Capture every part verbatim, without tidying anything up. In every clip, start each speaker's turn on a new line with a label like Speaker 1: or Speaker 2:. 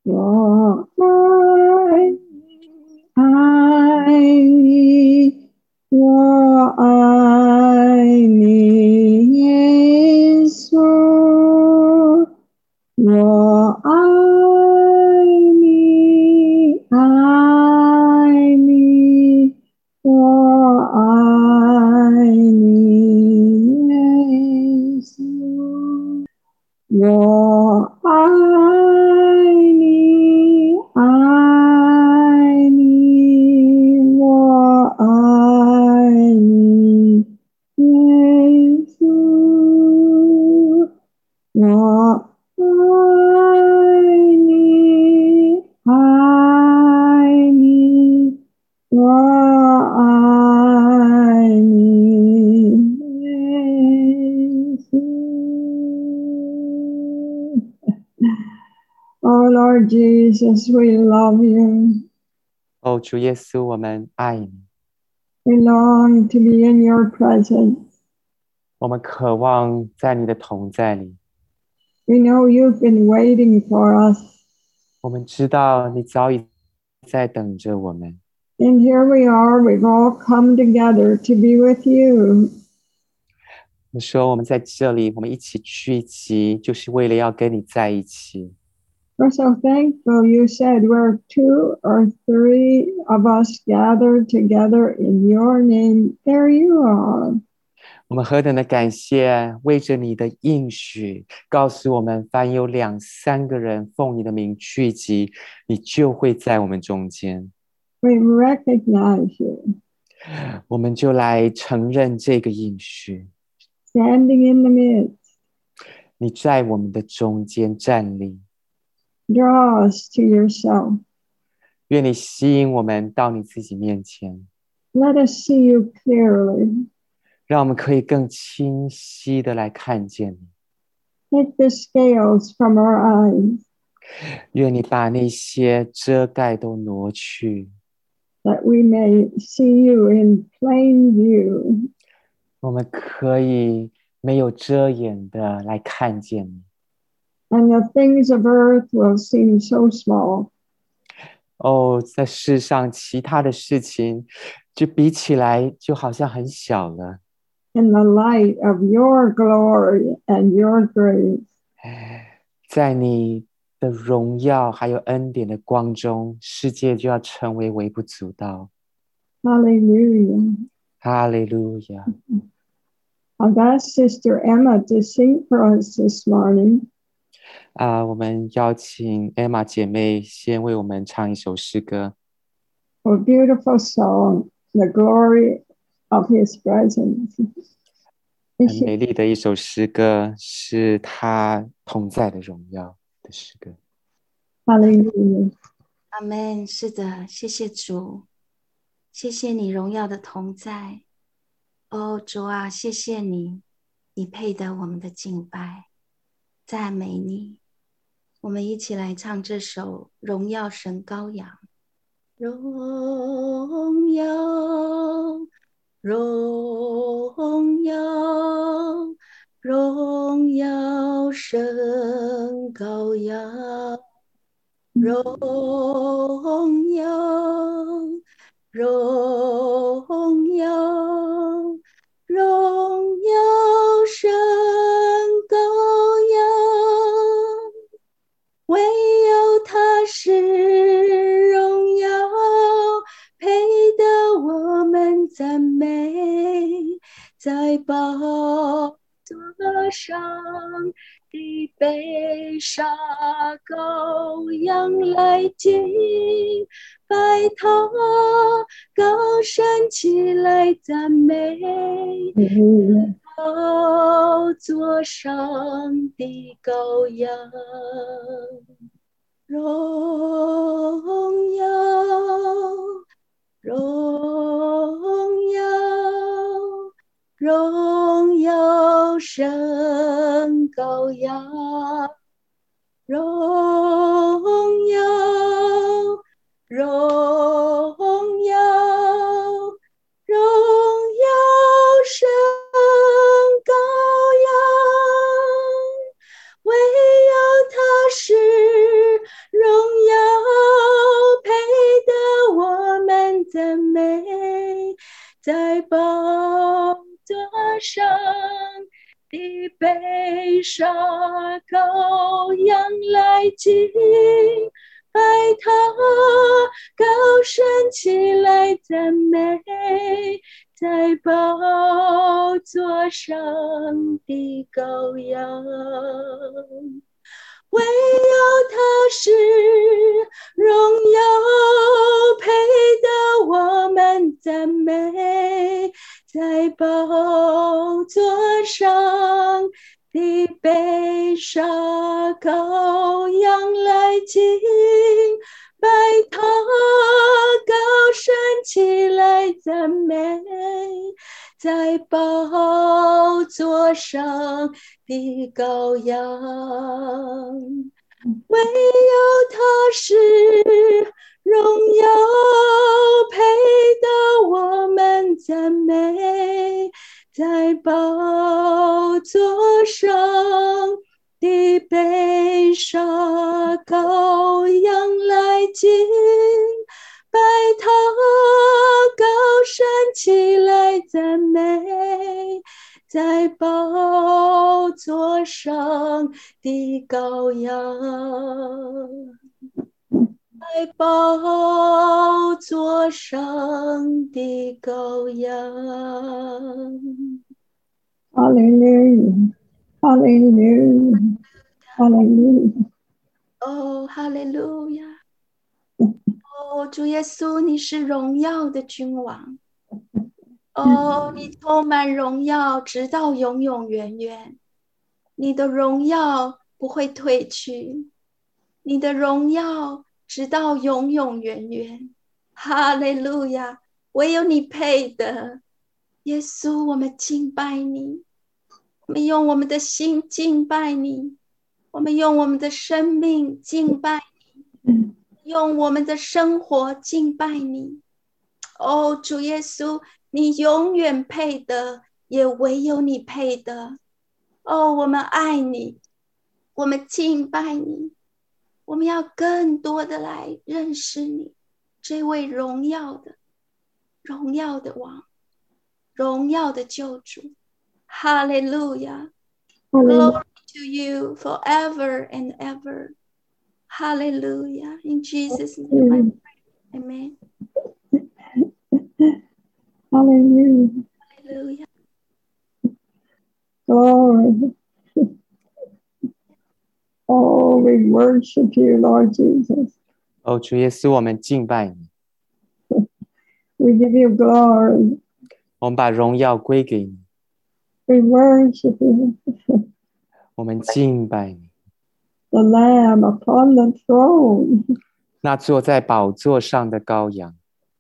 Speaker 1: 我爱你，爱你，我爱你，耶稣，我爱你，爱你，我爱你，耶稣。我爱你，爱你，我爱你，耶稣。我爱你，爱你，我爱你，耶稣。Oh Lord Jesus, we love you.
Speaker 2: 哦，主耶稣，我们爱你，
Speaker 1: We long to be in your presence.
Speaker 2: 我们渴望在你的同在里。
Speaker 1: We know you've been waiting for us.
Speaker 2: 我们知道你早已在等着我们。
Speaker 1: And here we are, we've all come together to be with you.
Speaker 2: 你说我们在这里，我们一起聚集，就是为了要跟你在一起。
Speaker 1: We're so thankful you said where two or three of us gathered together in your name, there you are.
Speaker 2: 我们何等的感谢，为着你的应许，告诉我们，凡有两三个人奉你的名聚集，你就会在我们中间。
Speaker 1: We recognize you.
Speaker 2: 我们就来承认这个应许，
Speaker 1: Standing in the midst,
Speaker 2: 你在我们的中间站立。
Speaker 1: draw us to yourself.
Speaker 2: 愿你吸引我们到你自己面前，
Speaker 1: Let us see you clearly.
Speaker 2: 让我们可以更清晰的来看见你。
Speaker 1: Take the scales from our eyes,
Speaker 2: 愿你把那些遮盖都挪去，
Speaker 1: that we may see you in plain view.
Speaker 2: 我们可以没有遮掩的来看见你。
Speaker 1: And the things of earth will seem so small.
Speaker 2: 哦，在世上其他的事情就比起来就好像很小了，
Speaker 1: In the light of your glory and your grace.
Speaker 2: 在你的荣耀还有恩典的光中，世界就要成为微不足道。
Speaker 1: Hallelujah.
Speaker 2: 哈利路亚！
Speaker 1: I've asked Sister Emma to sing for us this morning.
Speaker 2: 啊，我们邀请 Emma 姐妹先为我们唱一首诗歌，
Speaker 1: A beautiful song, The Glory of His Presence.
Speaker 2: 很美丽的一首诗歌，是他同在的荣耀的诗歌。
Speaker 1: Hallelujah.
Speaker 3: 阿们。是的，谢谢主，谢谢你荣耀的同在。哦，主啊，谢谢你，你配得我们的敬拜，赞美你。我们一起来唱这首《荣耀神羔羊》。荣耀，荣耀，荣耀神羔羊，荣耀，荣耀，荣耀神羔羊，唯有他是荣耀，配得我们赞美，在宝座上的被杀羔羊来敬拜他，高山起来赞美，宝座上的羔羊。荣耀，荣耀，荣耀神羔羊，荣耀，荣耀，荣耀神羔羊，唯有他是荣在宝座上的被杀羔羊来敬拜他，高声起来赞美，在宝座上的羔羊。唯有他是荣耀配得我们赞美，在宝座上的被杀羔羊来敬拜他，高声起来赞美，在宝座上的羔羊。唯有他是荣耀配得我们赞美，在宝座上的被杀羔羊来敬拜他，高声起来赞美，在宝座上的羔羊，在宝座上的羔羊。
Speaker 1: Hallelujah, hallelujah, hallelujah.
Speaker 3: 哦，哈利路亚！哦，主耶稣，你是荣耀的君王。哦，你充满荣耀，直到永永远远。你的荣耀不会退去，你的荣耀直到永永远远。哈利路亚！唯有你配的，耶稣，我们敬拜你，我们用我们的心敬拜你，我们用我们的生命敬拜你，用我们的生活敬拜你。哦，主耶稣，你永远配的，也唯有你配的。哦，我们爱你，我们敬拜你，我们要更多的来认识你，这位荣耀的荣耀的王，荣耀的救主。哈利路亚 Glory to you forever and ever. Hallelujah. In Jesus' name I pray. Amen.
Speaker 1: Hallelujah.
Speaker 3: Hallelujah.
Speaker 1: Glory. Oh, we worship you, Lord Jesus.
Speaker 2: 哦，主耶稣，我们敬拜你，
Speaker 1: We give you glory.
Speaker 2: 我们把荣耀归给你，
Speaker 1: We worship you.
Speaker 2: 我们敬拜你。
Speaker 1: The Lamb upon the throne.
Speaker 2: 那坐在宝座上的羔羊，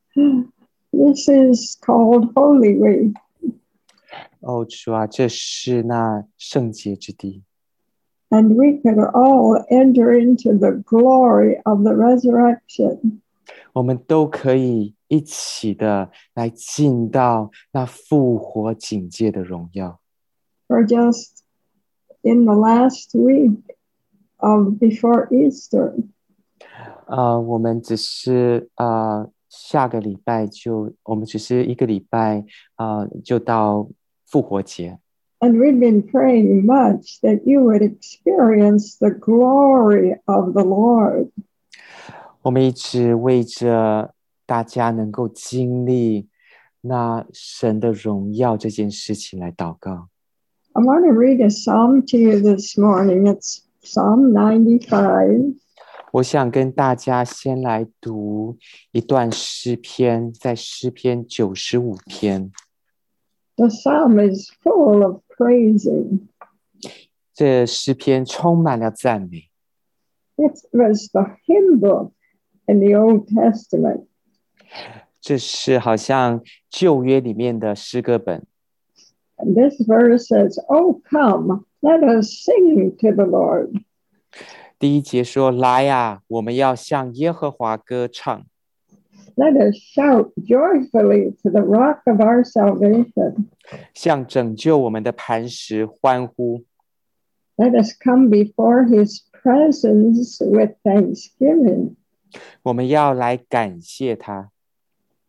Speaker 1: This is called Holy Week.
Speaker 2: 哦，主啊，这是那圣洁之地。
Speaker 1: And we could all enter into the glory of the resurrection.
Speaker 2: 我们都可以一起的来进到那复活警戒的荣耀。
Speaker 1: For just in the last week of before Easter,
Speaker 2: 呃，我们只是呃下个礼拜就我们只是一个礼拜呃就到复活节。
Speaker 1: and we've been praying much that you would experience the glory of the Lord.
Speaker 2: 我们一直为着大家能够经历那神的荣耀这件事情来祷告。
Speaker 1: I want to read a psalm to you this morning. It's Psalm ninety-five.
Speaker 2: 我想跟大家先来读一段诗篇，在诗篇九十五篇。
Speaker 1: The psalm is full of praising.
Speaker 2: 这诗篇充满了赞美，
Speaker 1: It was the hymn book in the Old Testament.
Speaker 2: 这是好像旧约里面的诗歌本。
Speaker 1: And this verse says, "Oh, come, let us sing to the Lord."
Speaker 2: 第一节说：“来啊，我们要向耶和华歌唱，
Speaker 1: Let us shout joyfully to the rock of our salvation.
Speaker 2: 向拯救我们的磐石欢呼。
Speaker 1: Let us come before his presence with thanksgiving.
Speaker 2: 我们要来感谢他，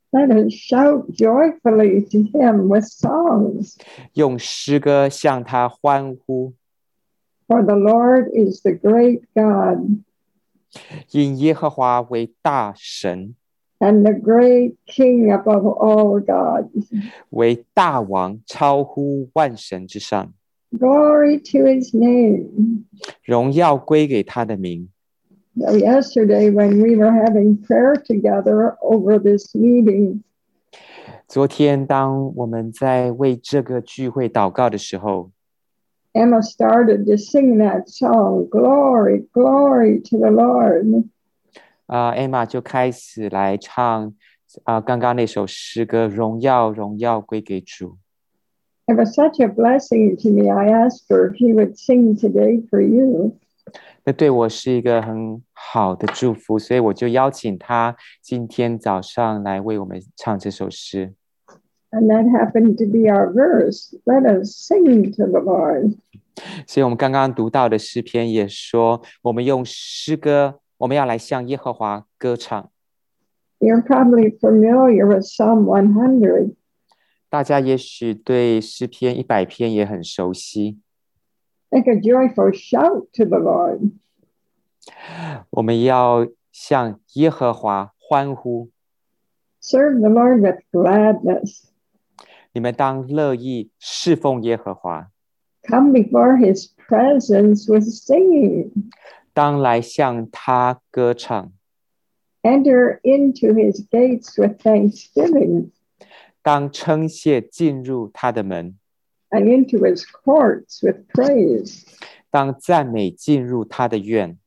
Speaker 1: Let us shout joyfully to him with songs.
Speaker 2: 用诗歌向他欢呼。
Speaker 1: For the Lord is the great God.
Speaker 2: 因耶和华为大神。
Speaker 1: And the great King above all gods.
Speaker 2: 为大王，超乎万神之上。
Speaker 1: Glory to his name.
Speaker 2: 荣耀归给他的名。
Speaker 1: So yesterday when we were having prayer together over this meeting,
Speaker 2: 昨天当我们在为这个聚会祷告的时候，
Speaker 1: Emma started to sing that song, Glory, Glory to the Lord.
Speaker 2: 啊、呃、，Emma 就开始来唱啊、呃、刚刚那首诗歌，荣耀荣耀归给主。
Speaker 1: It was such a blessing to me. I asked her if he would sing today for you.
Speaker 2: 那对我是一个很好的祝福，所以我就邀请他今天早上来为我们唱这首诗。
Speaker 1: And that happened to be our verse. Let us sing to the Lord.
Speaker 2: 所以我们刚刚读到的诗篇也说，我们用诗歌，我们要来向耶和华歌唱。
Speaker 1: You're probably familiar with Psalm one hundred.
Speaker 2: 大家也许对诗篇一百篇也很熟悉。
Speaker 1: Make a joyful shout to the Lord.
Speaker 2: 我们要向耶和华欢呼。
Speaker 1: Serve the Lord with gladness.
Speaker 2: 你们当乐意侍奉耶和华。
Speaker 1: Come before his presence with singing.
Speaker 2: 当来向他歌唱。
Speaker 1: Enter into his gates with thanksgiving.
Speaker 2: 当称谢进入他的门。
Speaker 1: And into his courts with praise.
Speaker 2: 当赞美进入他的院。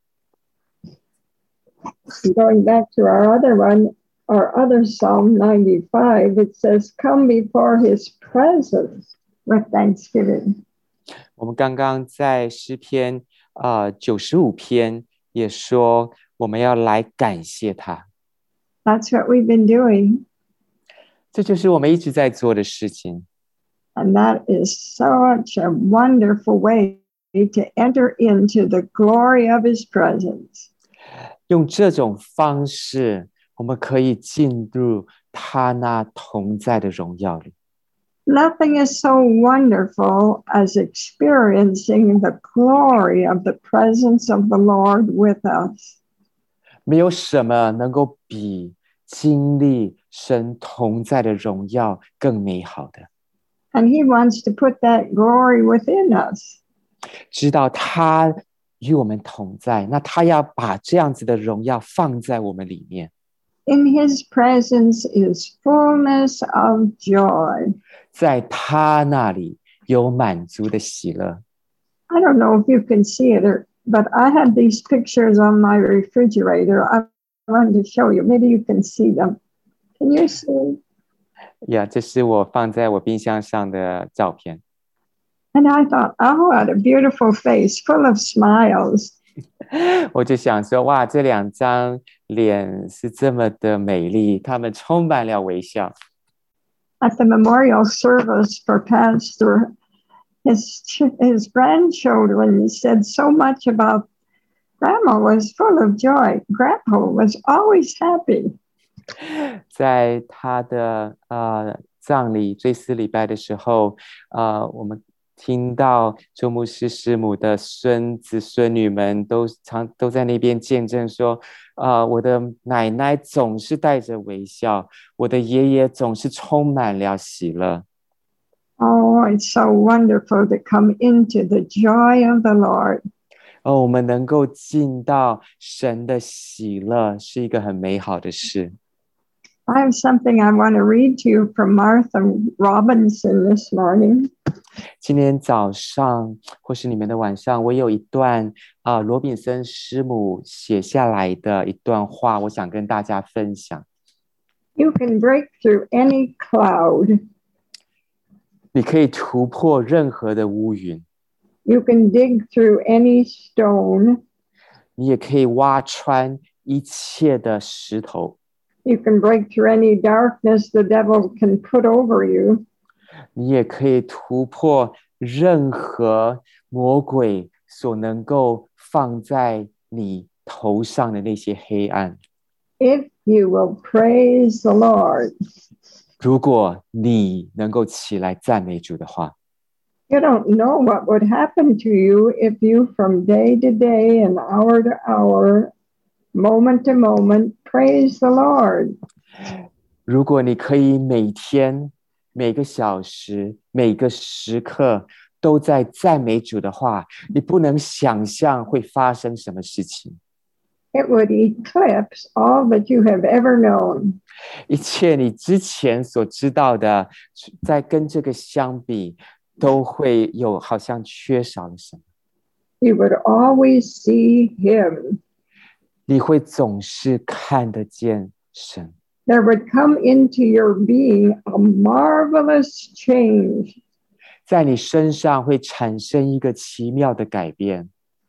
Speaker 1: Going back to our other one, our other Psalm ninety-five, it says, come before his presence with thanksgiving.
Speaker 2: 我们刚刚在诗篇呃九十五篇也说，我们要来感谢他。
Speaker 1: That's what we've been doing.
Speaker 2: 这就是我们一直在做的事情。
Speaker 1: And that is such a wonderful way to enter into the glory of his presence.
Speaker 2: 用这种方式，我们可以进入他那同在的荣耀里。
Speaker 1: Nothing is so wonderful as experiencing the glory of the presence of the Lord with us.
Speaker 2: 没有什么能够比经历神同在的荣耀更美好的。
Speaker 1: And he wants to put that glory within us.
Speaker 2: 知道他与我们同在，那他要把这样子的荣耀放在我们里面。
Speaker 1: In his presence is fullness of joy.
Speaker 2: 在他那里有满足的喜乐。
Speaker 1: I don't know if you can see it, or, but I had these pictures on my refrigerator. I wanted to show you. Maybe you can see them. Can you see?
Speaker 2: Yeah, 这是我放在我冰箱上的照片。
Speaker 1: And I thought, oh, what a beautiful face, full of smiles.
Speaker 2: 我就想说，哇，这两张脸是这么的美丽，他们充满了微笑。
Speaker 1: At the memorial service for Pastor, his, his grandchildren said so much about Grandma was full of joy. Grandpa was always happy.
Speaker 2: 在他的呃葬礼追思礼拜的时候，呃，我们听到周牧师师母的孙子孙女们都常都在那边见证说，呃，我的奶奶总是带着微笑，我的爷爷总是充满了喜乐。
Speaker 1: Oh, it's so wonderful to come into the joy of the Lord.
Speaker 2: 哦，我们能够进到神的喜乐，是一个很美好的事。
Speaker 1: I have something I want to read to you from Martha Robinson this morning.
Speaker 2: 今天早上或是你们的晚上，我有一段啊、呃、罗宾森师母写下来的一段话，我想跟大家分享。
Speaker 1: You can break through any cloud.
Speaker 2: 你可以突破任何的乌云。
Speaker 1: You can dig through any stone.
Speaker 2: 你也可以挖穿一切的石头。
Speaker 1: You can break through any darkness the devil can put over you.
Speaker 2: 你也可以突破任何魔鬼所能够放在你头上的那些黑暗。
Speaker 1: if you will praise the Lord.
Speaker 2: 如果你能够起来赞美主的话，
Speaker 1: You don't know what would happen to you if you from day to day and hour to hour, moment to moment, praise the Lord.
Speaker 2: 如果你可以每天、每个小时、每个时刻都在赞美主的话，你不能想象会发生什么事情。
Speaker 1: It would eclipse all that you have ever known.
Speaker 2: 一切你之前所知道的，在跟这个相比，都会有好像缺少了什么。
Speaker 1: You would always see him.
Speaker 2: 你会总是看得见神。
Speaker 1: There would come into your being a marvelous change.
Speaker 2: 在你身上会产生一个奇妙的改变。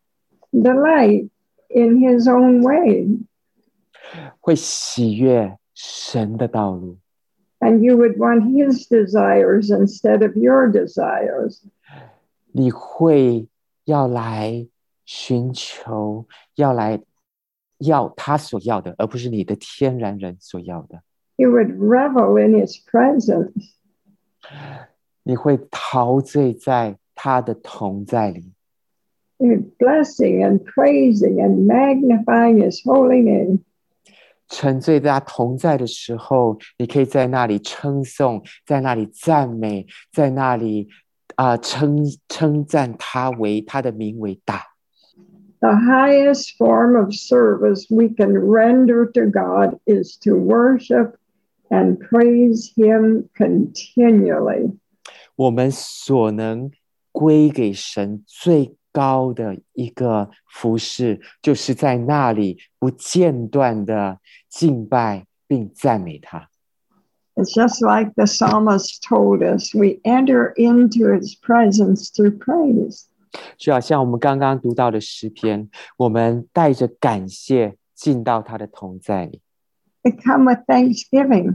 Speaker 1: Delight in his own way.
Speaker 2: 会喜悦神的道路。
Speaker 1: And you would want his desires instead of your desires.
Speaker 2: 你会要来寻求，要来要他所要的，而不是你的天然人所要的。
Speaker 1: You would revel in his presence.
Speaker 2: 你会陶醉在他的同在里。
Speaker 1: You're blessing and praising and magnifying his holy name.
Speaker 2: 沉醉在他同在的时候，你可以在那里称颂，在那里赞美，在那里啊、呃、称称赞他为他的名为大。
Speaker 1: The highest form of service we can render to God is to worship and praise him continually.
Speaker 2: 我们所能归给神最高的一个服事，就是在那里不间断的敬拜并赞美他。
Speaker 1: It's just like the psalmist told us, we enter into his presence through praise.
Speaker 2: 就好像我们刚刚读到的诗篇，我们带着感谢进到他的同在里。
Speaker 1: We come with thanksgiving.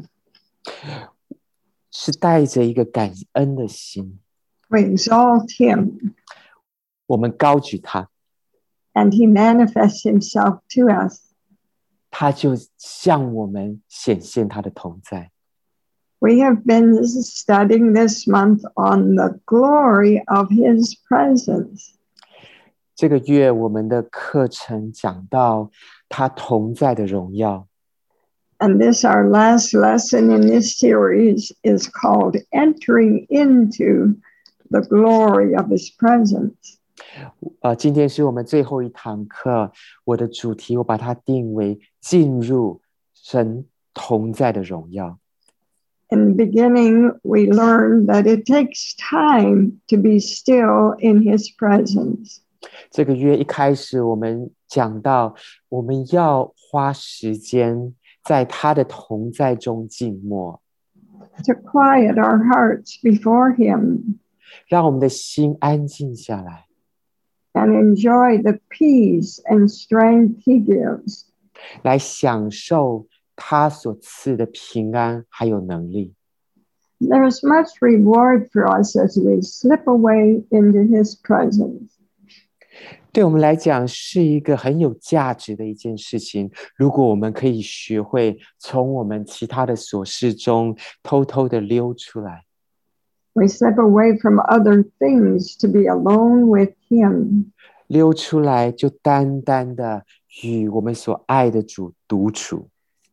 Speaker 2: 是带着一个感恩的心。
Speaker 1: We exalt him.
Speaker 2: 我们高举他。
Speaker 1: And he manifests himself to us.
Speaker 2: 他就向我们显现他的同在。
Speaker 1: We have been studying this month on the glory of his presence.
Speaker 2: 这个月我们的课程讲到他同在的荣耀。
Speaker 1: And this, our last lesson in this series, is called Entering into the Glory of His Presence.
Speaker 2: 呃，今天是我们最后一堂课，我的主题我把它定为进入神同在的荣耀。
Speaker 1: In the beginning, we learned that it takes time to be still in His presence.
Speaker 2: 这个月一开始，我们讲到我们要花时间在他的同在中静默。
Speaker 1: To quiet our hearts before Him.
Speaker 2: 让我们的心安静下来。
Speaker 1: And enjoy the peace and strength He gives.
Speaker 2: 来享受他所赐的平安还有能力。
Speaker 1: There is much reward for us as we slip away into His presence.
Speaker 2: 对我们来讲是一个很有价值的一件事情。如果我们可以学会从我们其他的琐事中偷偷的溜出来。
Speaker 1: We slip away from other things to be alone with Him.
Speaker 2: 溜出来就单单的与我们所爱的主独处。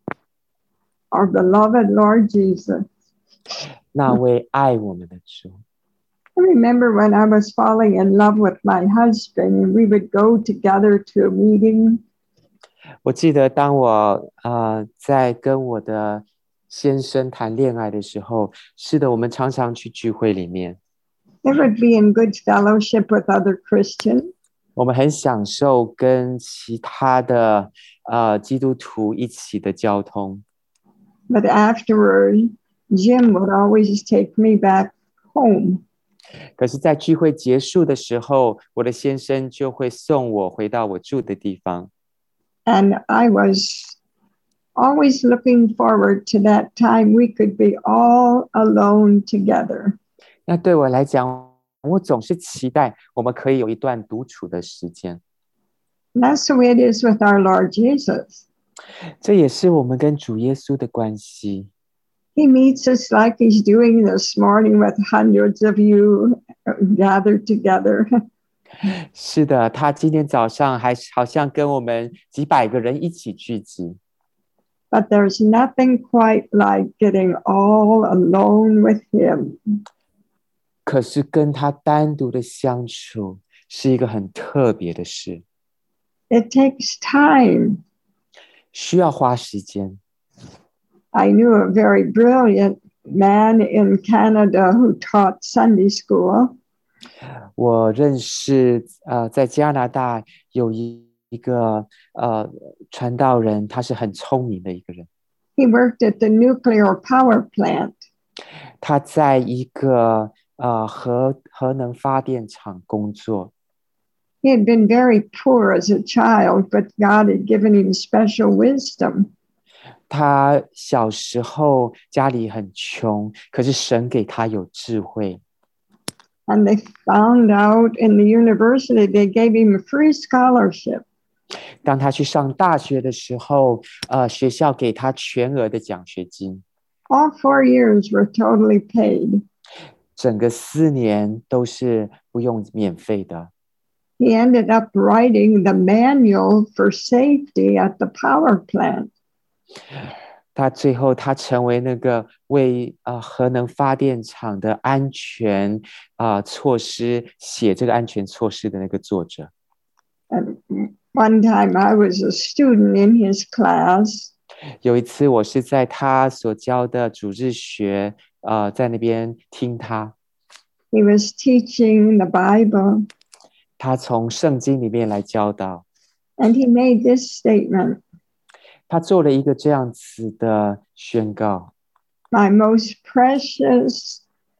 Speaker 1: Our beloved Lord Jesus.
Speaker 2: 那位爱我们的主。
Speaker 1: I remember when I was falling in love with my husband and we would go together to a meeting.
Speaker 2: 我记得当我呃在跟我的先生谈恋爱的时候，是的，我们常常去聚会里面。
Speaker 1: It would be in good fellowship with other Christians.
Speaker 2: 我们很享受跟其他的呃基督徒一起的交通。
Speaker 1: But afterward, Jim would always take me back home.
Speaker 2: 可是，在聚会结束的时候，我的先生就会送我回到我住的地方。
Speaker 1: And I was always looking forward to that time we could be all alone together.
Speaker 2: 那对我来讲，我总是期待我们可以有一段独处的时间。
Speaker 1: And that's the way it is with our Lord Jesus.
Speaker 2: 这也是我们跟主耶稣的关系。
Speaker 1: He meets us like he's doing this morning with hundreds of you gathered together.
Speaker 2: 是的，他今天早上还好像跟我们几百个人一起聚集。
Speaker 1: But there's nothing quite like getting all alone with him.
Speaker 2: 可是跟他单独的相处是一个很特别的事。
Speaker 1: It takes time.
Speaker 2: 需要花时间。
Speaker 1: I knew a very brilliant man in Canada who taught Sunday school.
Speaker 2: 我认识呃，在加拿大有一一个呃传道人，他是很聪明的一个人。
Speaker 1: He worked at the nuclear power plant.
Speaker 2: 他在一个呃核核能发电厂工作。
Speaker 1: He had been very poor as a child, but God had given him special wisdom.
Speaker 2: 他小时候家里很穷，可是神给他有智慧。
Speaker 1: And they found out in the university, they gave him a free scholarship.
Speaker 2: 当他去上大学的时候，呃，学校给他全额的奖学金。
Speaker 1: All four years were totally paid.
Speaker 2: 整个四年都是不用免费的。
Speaker 1: He ended up writing the manual for safety at the power plant.
Speaker 2: 他最后他成为那个为呃核能发电厂的安全啊、呃、措施写这个安全措施的那个作者。
Speaker 1: And one time I was a student in his class.
Speaker 2: 有一次我是在他所教的主日学呃在那边听他。
Speaker 1: He was teaching the Bible.
Speaker 2: 他从圣经里面来教导。
Speaker 1: And he made this statement.
Speaker 2: 他做了一个这样子的宣告。
Speaker 1: My most precious,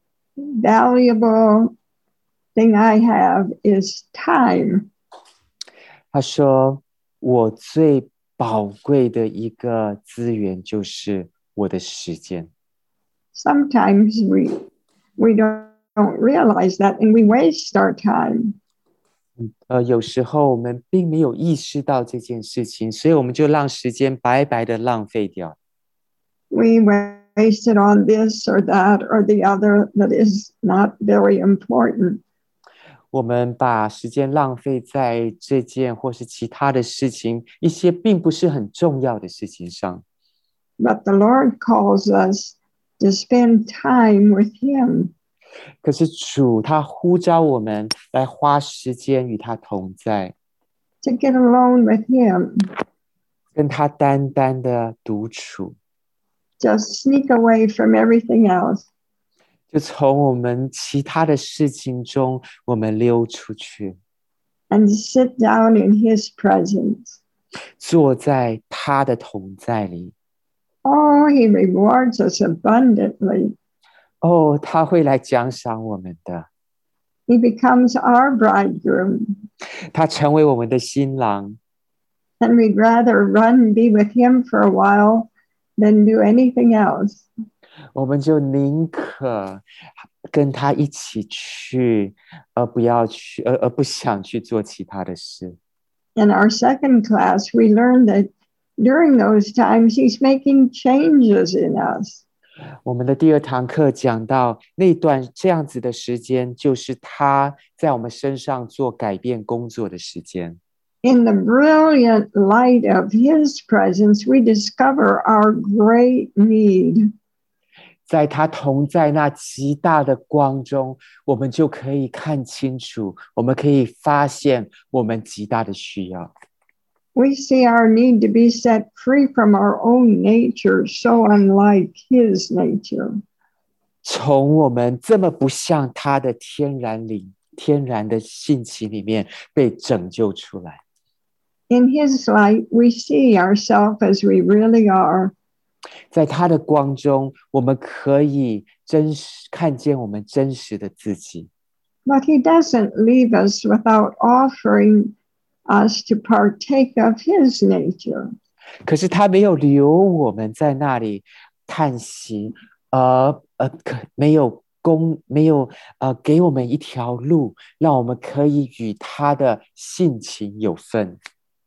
Speaker 1: valuable thing I have is time.
Speaker 2: 他说，我最宝贵的一个资源就是我的时间。
Speaker 1: Sometimes we, we don't, don't realize that and we waste our time.
Speaker 2: 呃，有时候我们并没有意识到这件事情，所以我们就让时间白白的浪费掉。
Speaker 1: We waste it on this or that or the other that is not very important.
Speaker 2: 我们把时间浪费在这件或是其他的事情，一些并不是很重要的事情上。
Speaker 1: But the Lord calls us to spend time with Him.
Speaker 2: 可是主他呼召我们来花时间与他同在，
Speaker 1: To get alone with Him.
Speaker 2: 跟他单单的独处，
Speaker 1: Just sneak away from everything else.
Speaker 2: 就从我们其他的事情中，我们溜出去，
Speaker 1: And sit down in His presence.
Speaker 2: 坐在他的同在里。
Speaker 1: Oh, He rewards us abundantly.
Speaker 2: 哦，他会来奖赏我们的，
Speaker 1: He becomes our bridegroom.
Speaker 2: 他成为我们的新郎。
Speaker 1: And we'd rather run and be with Him for a while than do anything else.
Speaker 2: 我们就宁可跟他一起去，而不要去，而而不想去做其他的事。
Speaker 1: In our second class, we learned that during those times, He's making changes in us.
Speaker 2: 我们的第二堂课讲到那段这样子的时间，就是他在我们身上做改变工作的时间。
Speaker 1: In the brilliant light of His presence, we discover our great need.
Speaker 2: 在他同在那极大的光中，我们就可以看清楚，我们可以发现我们极大的需要。
Speaker 1: We see our need to be set free from our own nature, so unlike His nature.
Speaker 2: 从我们这么不像他的天然灵、天然的性情里面被拯救出来。
Speaker 1: In His light, we see ourselves as we really are.
Speaker 2: 在他的光中，我们可以真实看见我们真实的自己。
Speaker 1: But He doesn't leave us without offering us to partake of His nature.
Speaker 2: 可是他没有留我们在那里叹息，呃呃，可没有供，没有呃给我们一条路，让我们可以与他的性情有份。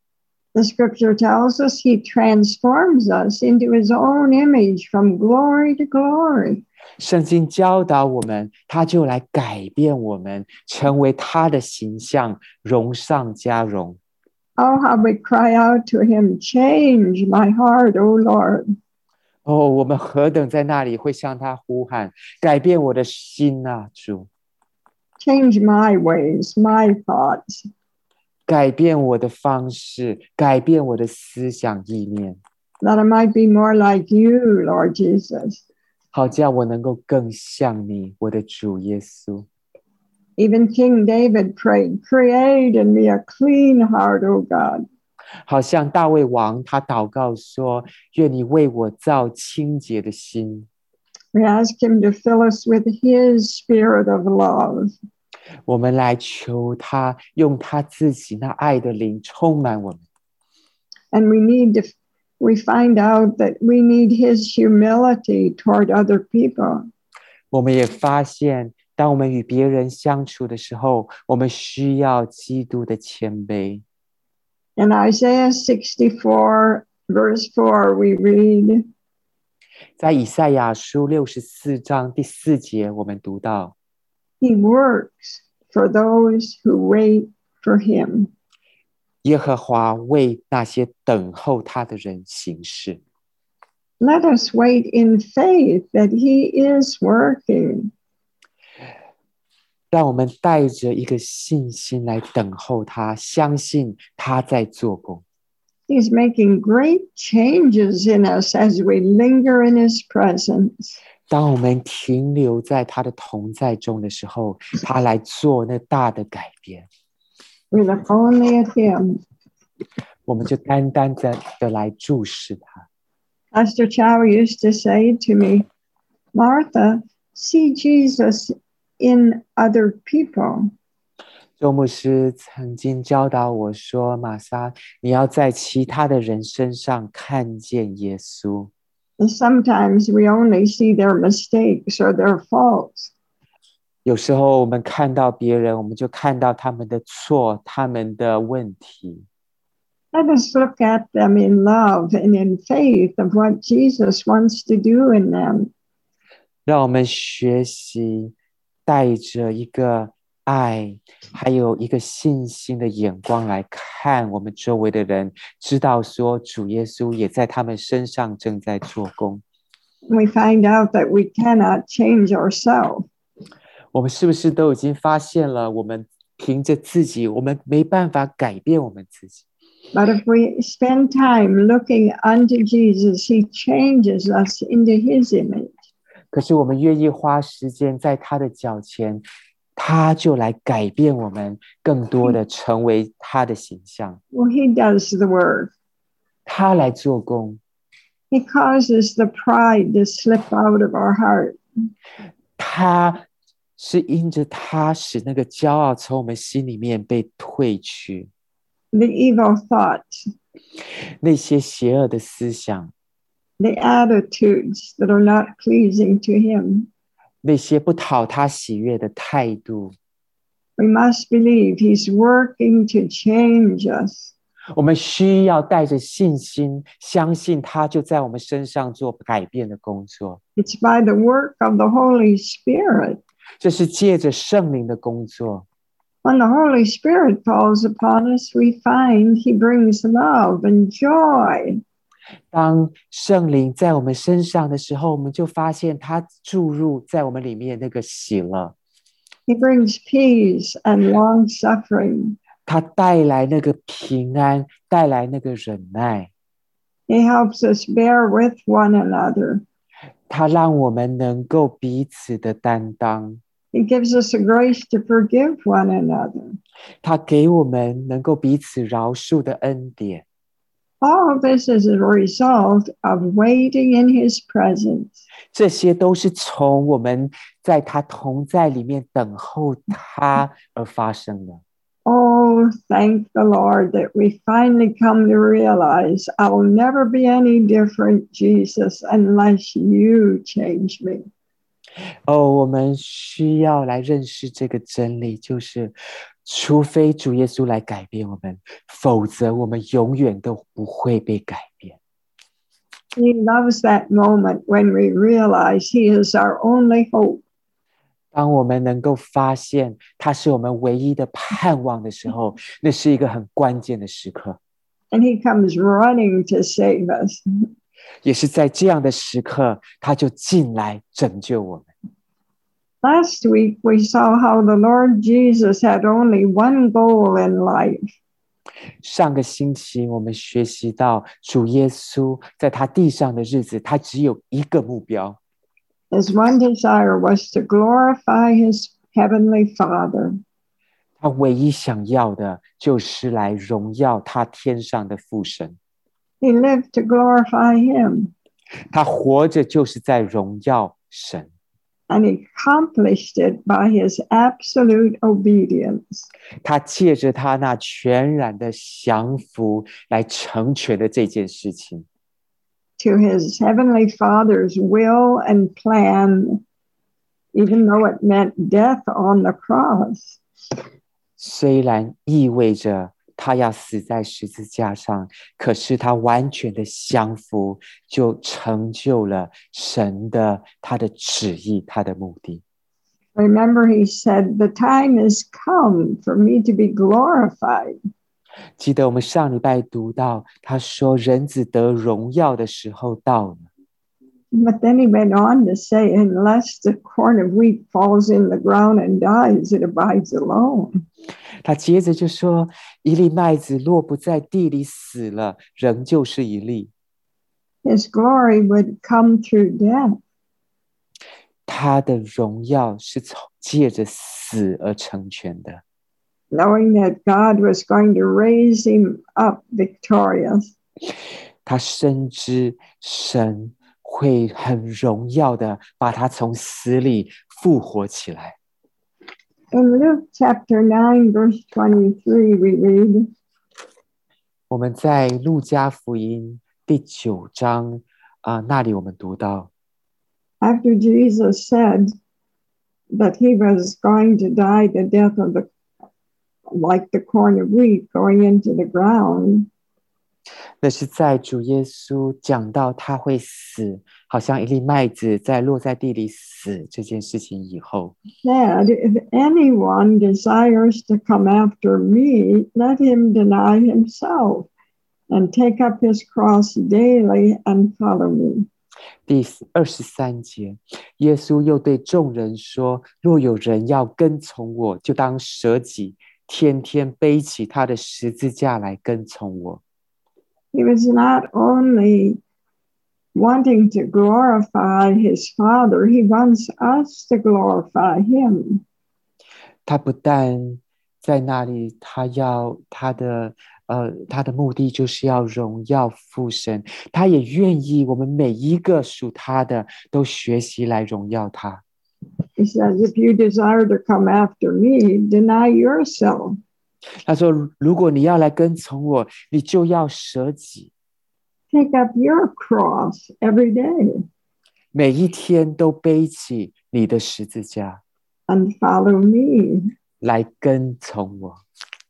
Speaker 1: The scripture tells us he transforms us into his own image from glory to glory.
Speaker 2: 圣经教导我们，他就来改变我们，成为他的形象，荣上加荣。
Speaker 1: Oh, how we cry out to him, change my heart, O Lord.
Speaker 2: 哦，我们何等在那里会向他呼喊，改变我的心啊，主！
Speaker 1: Change my ways, my thoughts.
Speaker 2: 改变我的方式，改变我的思想意念，
Speaker 1: That I might be more like you, Lord Jesus.
Speaker 2: 好叫我能够更像你，我的主耶稣。
Speaker 1: Even King David prayed, create in me a clean heart, O God.
Speaker 2: 好像大卫王他祷告说，愿你为我造清洁的心。
Speaker 1: We ask him to fill us with his spirit of love.
Speaker 2: 我们来求他用他自己那爱的灵充满我们。
Speaker 1: And we need to, we find out that we need his humility toward other people.
Speaker 2: 我们也发现，当我们与别人相处的时候，我们需要基督的谦卑。
Speaker 1: In Isaiah sixty-four, verse four, we read,
Speaker 2: 在以赛亚书六十四章第四节，我们读到
Speaker 1: he works for those who wait for him.
Speaker 2: 耶和华为那些等候他的人行事。
Speaker 1: Let us wait in faith that he is working.
Speaker 2: 让我们带着一个信心来等候他，相信他在做工。
Speaker 1: He's making great changes in us as we linger in his presence.
Speaker 2: 当我们停留在他的同在中的时候，他来做那大的改变。
Speaker 1: We look only at him.
Speaker 2: 我们就单单的的来注视他。
Speaker 1: Pastor Chow used to say to me, Martha, see Jesus in other people.
Speaker 2: 周牧师曾经教导我说：“玛莎，你要在其他的人身上看见耶稣。
Speaker 1: And sometimes we only see their mistakes or their faults.
Speaker 2: 有时候我们看到别人，我们就看到他们的错，他们的问题。
Speaker 1: Let us look at them in love and in faith of what Jesus wants to do in them.
Speaker 2: 让我们学习带着一个爱，还有一个信心的眼光来看我们周围的人，知道说主耶稣也在他们身上正在做工。
Speaker 1: We find out that we cannot change ourselves.
Speaker 2: 我们是不是都已经发现了，我们凭着自己，我们没办法改变我们自己。
Speaker 1: But if we spend time looking unto Jesus, he changes us into his image.
Speaker 2: 可是我们愿意花时间在他的脚前，他就来改变我们，更多的成为他的形象。
Speaker 1: Well, he does the work.
Speaker 2: 他来做工，
Speaker 1: He causes the pride to slip out of our heart.
Speaker 2: 他是因着他使那个骄傲从我们心里面被褪去，
Speaker 1: The evil thoughts,
Speaker 2: 那些邪恶的思想，
Speaker 1: the attitudes that are not pleasing to him.
Speaker 2: 那些不讨他喜悦的态度，
Speaker 1: We must believe he's working to change us.
Speaker 2: 我们需要带着信心，相信他就在我们身上做改变的工作。
Speaker 1: It's by the work of the Holy Spirit.
Speaker 2: 这是借着圣灵的工作。
Speaker 1: When the Holy Spirit falls upon us, we find he brings love and joy.
Speaker 2: 当圣灵在我们身上的时候，我们就发现他注入在我们里面那个喜乐，
Speaker 1: He brings peace and long suffering.
Speaker 2: 他带来那个平安，带来那个忍耐，
Speaker 1: He helps us bear with one another.
Speaker 2: 他让我们能够彼此的担当，
Speaker 1: He gives us a grace to forgive one another.
Speaker 2: 他给我们能够彼此饶恕的恩典。
Speaker 1: All of this is a result of waiting in his presence.
Speaker 2: 这些都是从我们在他同在里面等候他而发生的。
Speaker 1: Oh, thank the Lord that we finally come to realize I will never be any different, Jesus, unless you change me.
Speaker 2: 哦，我们需要来认识这个真理，就是除非主耶稣来改变我们，否则我们永远都不会被改变。
Speaker 1: He loves that moment when we realize He is our only hope.
Speaker 2: 当我们能够发现他是我们唯一的盼望的时候，那是一个很关键的时刻。
Speaker 1: And He comes running to save us.
Speaker 2: 也是在这样的时刻，他就进来拯救我们。
Speaker 1: Last week, we saw how the Lord Jesus had only one goal in life.
Speaker 2: 上个星期我们学习到主耶稣在他地上的日子，他只有一个目标。
Speaker 1: His one desire was to glorify His heavenly Father.
Speaker 2: 他唯一想要的就是来荣耀他天上的父神。
Speaker 1: He lived to glorify Him.
Speaker 2: 他活着就是在荣耀神。
Speaker 1: And He accomplished it by His absolute obedience.
Speaker 2: 他借着他那全然的降服来成全的这件事情。
Speaker 1: To His heavenly Father's will and plan, even though it meant death on the cross.
Speaker 2: 虽然意味着他要死在十字架上，可是他完全的降服，就成就了神的他的旨意，他的目的。
Speaker 1: Remember, He said, "The time has come for me to be glorified."
Speaker 2: 记得我们上礼拜读到，他说人子得荣耀的时候到了。
Speaker 1: But then He went on to say, "Unless the corn of wheat falls in the ground and dies, it abides alone."
Speaker 2: 他接着就说，一粒麦子若不在地里死了，仍旧是一粒。
Speaker 1: His glory would come through death.
Speaker 2: 他的荣耀是从借着死而成全的。
Speaker 1: Knowing that God was going to raise Him up victorious.
Speaker 2: 他深知神会很荣耀的把他从死里复活起来。
Speaker 1: In Luke chapter nine, verse twenty-three, we read,
Speaker 2: 我们在路加福音第九章啊、呃，那里我们读到
Speaker 1: after Jesus said that He was going to die the death of the, like the corn of wheat going into the ground.
Speaker 2: 那是在主耶稣讲到他会死，好像一粒麦子在落在地里死这件事情以后。
Speaker 1: Said, "If anyone desires to come after me, let him deny himself and take up his cross daily and follow me."
Speaker 2: 第二十三节，耶稣又对众人说：若有人要跟从我，就当舍己，天天背起他的十字架来跟从我。
Speaker 1: He was not only wanting to glorify His Father, He wants us to glorify Him.
Speaker 2: 他不但在那里，他要他的呃，他的目的就是要荣耀父神，他也愿意我们每一个属他的都学习来荣耀他。
Speaker 1: He says, "If you desire to come after me, deny yourself."
Speaker 2: 他说，如果你要来跟从我，你就要舍己，
Speaker 1: Take up your cross every day
Speaker 2: 每一天都背起你的十字架
Speaker 1: and follow me.
Speaker 2: 来跟从我。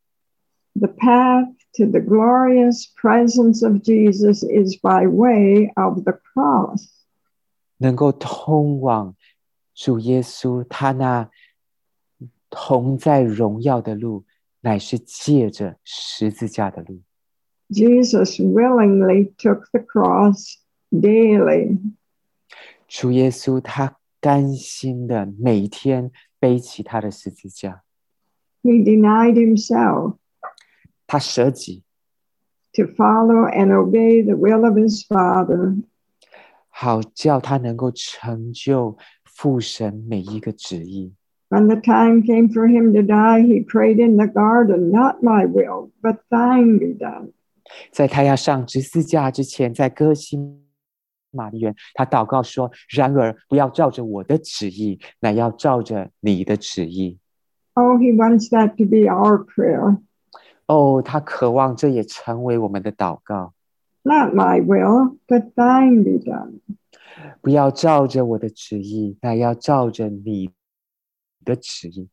Speaker 1: The path to the glorious presence of Jesus is by way of the cross.
Speaker 2: 能够通往主耶稣他那同在荣耀的路，乃是借着十字架的路。
Speaker 1: Jesus willingly took the cross daily.
Speaker 2: 主耶稣他甘心的每天背起他的十字架，
Speaker 1: He denied Himself
Speaker 2: 他舍己，
Speaker 1: to follow and obey the will of His Father.
Speaker 2: 好叫他能够成就父神每一个旨意。
Speaker 1: When the time came for Him to die, He prayed in the garden, "Not my will, but thine be done."
Speaker 2: 在他要上十字架之前，在哥西马利园，他祷告说：然而不要照着我的旨意，乃要照着你的旨意。
Speaker 1: Oh, He wants that to be our prayer.
Speaker 2: 哦，他渴望这也成为我们的祷告。
Speaker 1: Not my will, but thine be done.
Speaker 2: 不要照着我的旨意，乃要照着你的旨意。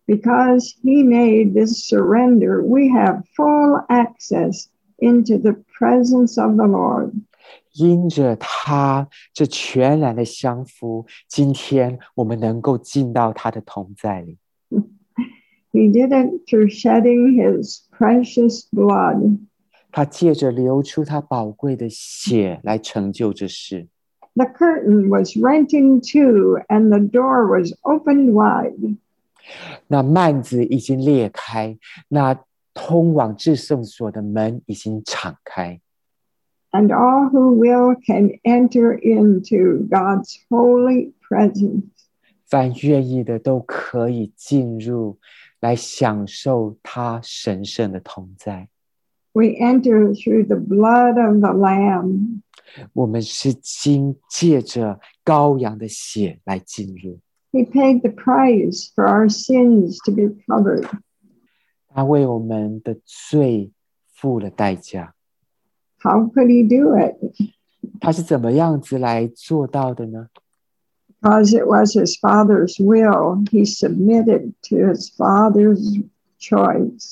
Speaker 1: Because he made this surrender, we have full access into the presence of the Lord.
Speaker 2: 因着他这全然的降服，今天我们能够进到他的同在里。
Speaker 1: He did it through shedding his precious blood.
Speaker 2: 他借着流出他宝贵的血来成就这事。
Speaker 1: The curtain was rent in two, and the door was opened wide.
Speaker 2: 那幔子已经裂开，那通往至圣所的门已经敞开。
Speaker 1: And all who will can enter into God's holy presence.
Speaker 2: 凡愿意的都可以进入，来享受他神圣的同在。
Speaker 1: We enter through the blood of the Lamb.
Speaker 2: 我们是经借着羔羊的血来进入。
Speaker 1: He paid the price for our sins to be covered.
Speaker 2: 他为我们的罪付了代价。
Speaker 1: How could he do it?
Speaker 2: 他是怎么样子来做到的呢？
Speaker 1: Because it was his Father's will, he submitted to his Father's choice.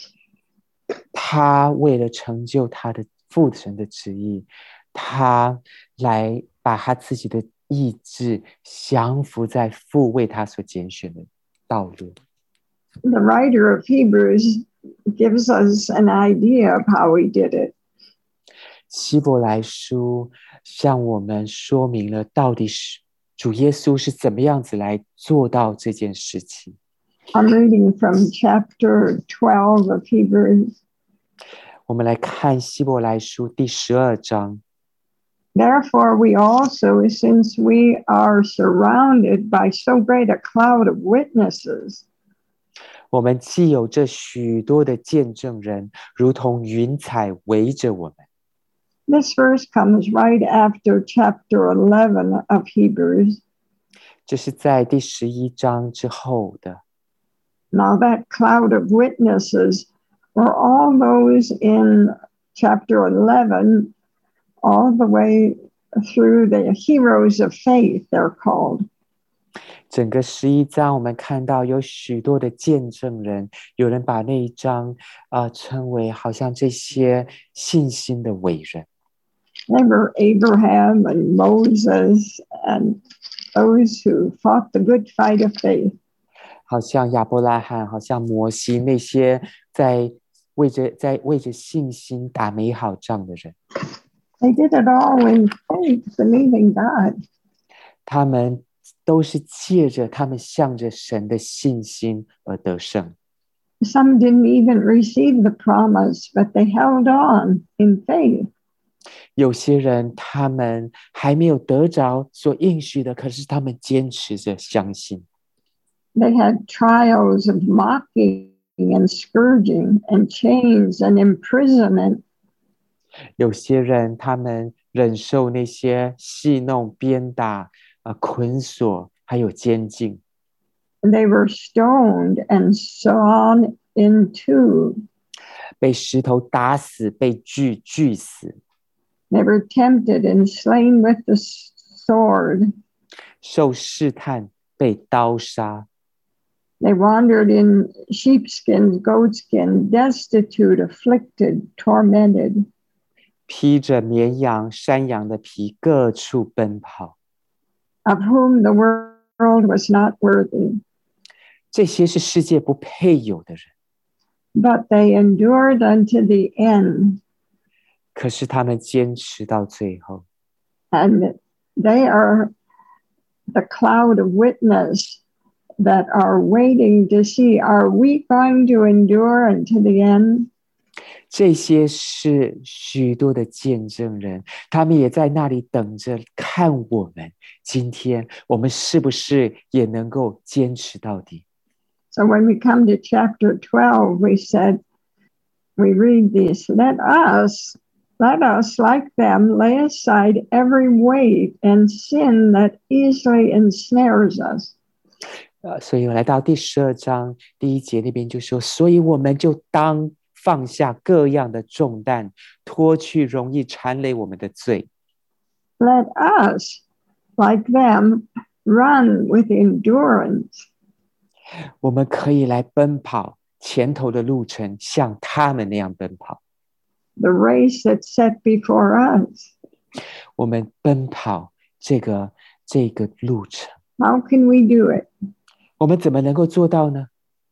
Speaker 2: 他为了成就他的父神的旨意，他来把他自己的意志降服在父为他所拣选的道路。
Speaker 1: The writer of Hebrews gives us an idea of how he did it.
Speaker 2: 希伯来书向我们说明了到底是主耶稣是怎么样子来做到这件事情。
Speaker 1: I'm reading from chapter twelve of Hebrews.
Speaker 2: 我们来看希伯来书第十二章。
Speaker 1: Therefore, we also, since we are surrounded by so great a cloud of witnesses,
Speaker 2: 我们既有这许多的见证人，如同云彩围着我们。
Speaker 1: this verse comes right after chapter eleven of Hebrews.
Speaker 2: 这是在第十一章之后的。
Speaker 1: Now, that cloud of witnesses were all those in chapter eleven, all the way through the heroes of faith, they're called.
Speaker 2: 整个十一章，我们看到有许多的见证人，有人把那一章啊、呃、称为好像这些信心的伟人。
Speaker 1: They were Abraham and Moses and those who fought the good fight of faith.
Speaker 2: 好像亚伯拉罕，好像摩西，那些在为着在为着信心打美好仗的人。
Speaker 1: They did it all in faith, believing God.
Speaker 2: 他们都是借着他们向着神的信心而得胜。
Speaker 1: Some didn't even receive the promise, but they held on in faith.
Speaker 2: 有些人他们还没有得着所应许的，可是他们坚持着相信。
Speaker 1: They had trials of mocking and scourging and chains and imprisonment.
Speaker 2: 有些人他们忍受那些戏弄、鞭打、呃捆锁，还有监禁。
Speaker 1: They were stoned and sawn in two.
Speaker 2: 被石头打死，被锯锯死，
Speaker 1: They were tempted and slain with the sword.
Speaker 2: 受试探，被刀杀。
Speaker 1: They wandered in sheepskins, goatskin, destitute, afflicted, tormented.
Speaker 2: 披着绵羊、山羊的皮，各处奔跑。
Speaker 1: Of whom the world was not worthy.
Speaker 2: 这些是世界不配有的人，
Speaker 1: But they endured unto the end.
Speaker 2: 可是他们坚持到最后。
Speaker 1: And they are the cloud of witness that are waiting to see, are we going to endure unto the end?
Speaker 2: 这些是许多的见证人，他们也在那里等着看我们。今天我们是不是也能够坚持到底？
Speaker 1: So when we come to chapter twelve, we said, we read this, let us, let us like them lay aside every weight and sin that easily ensnares us.
Speaker 2: 呃，所以来到第十二章第一节那边就说，所以我们就当放下各样的重担，脱去容易缠累我们的罪。
Speaker 1: Let us, like them, run with endurance.
Speaker 2: 我们可以来奔跑前头的路程，像他们那样奔跑。
Speaker 1: The race that's set before us.
Speaker 2: 我们奔跑这个这个路程。
Speaker 1: How can we do it?
Speaker 2: 我们怎么能够做到呢？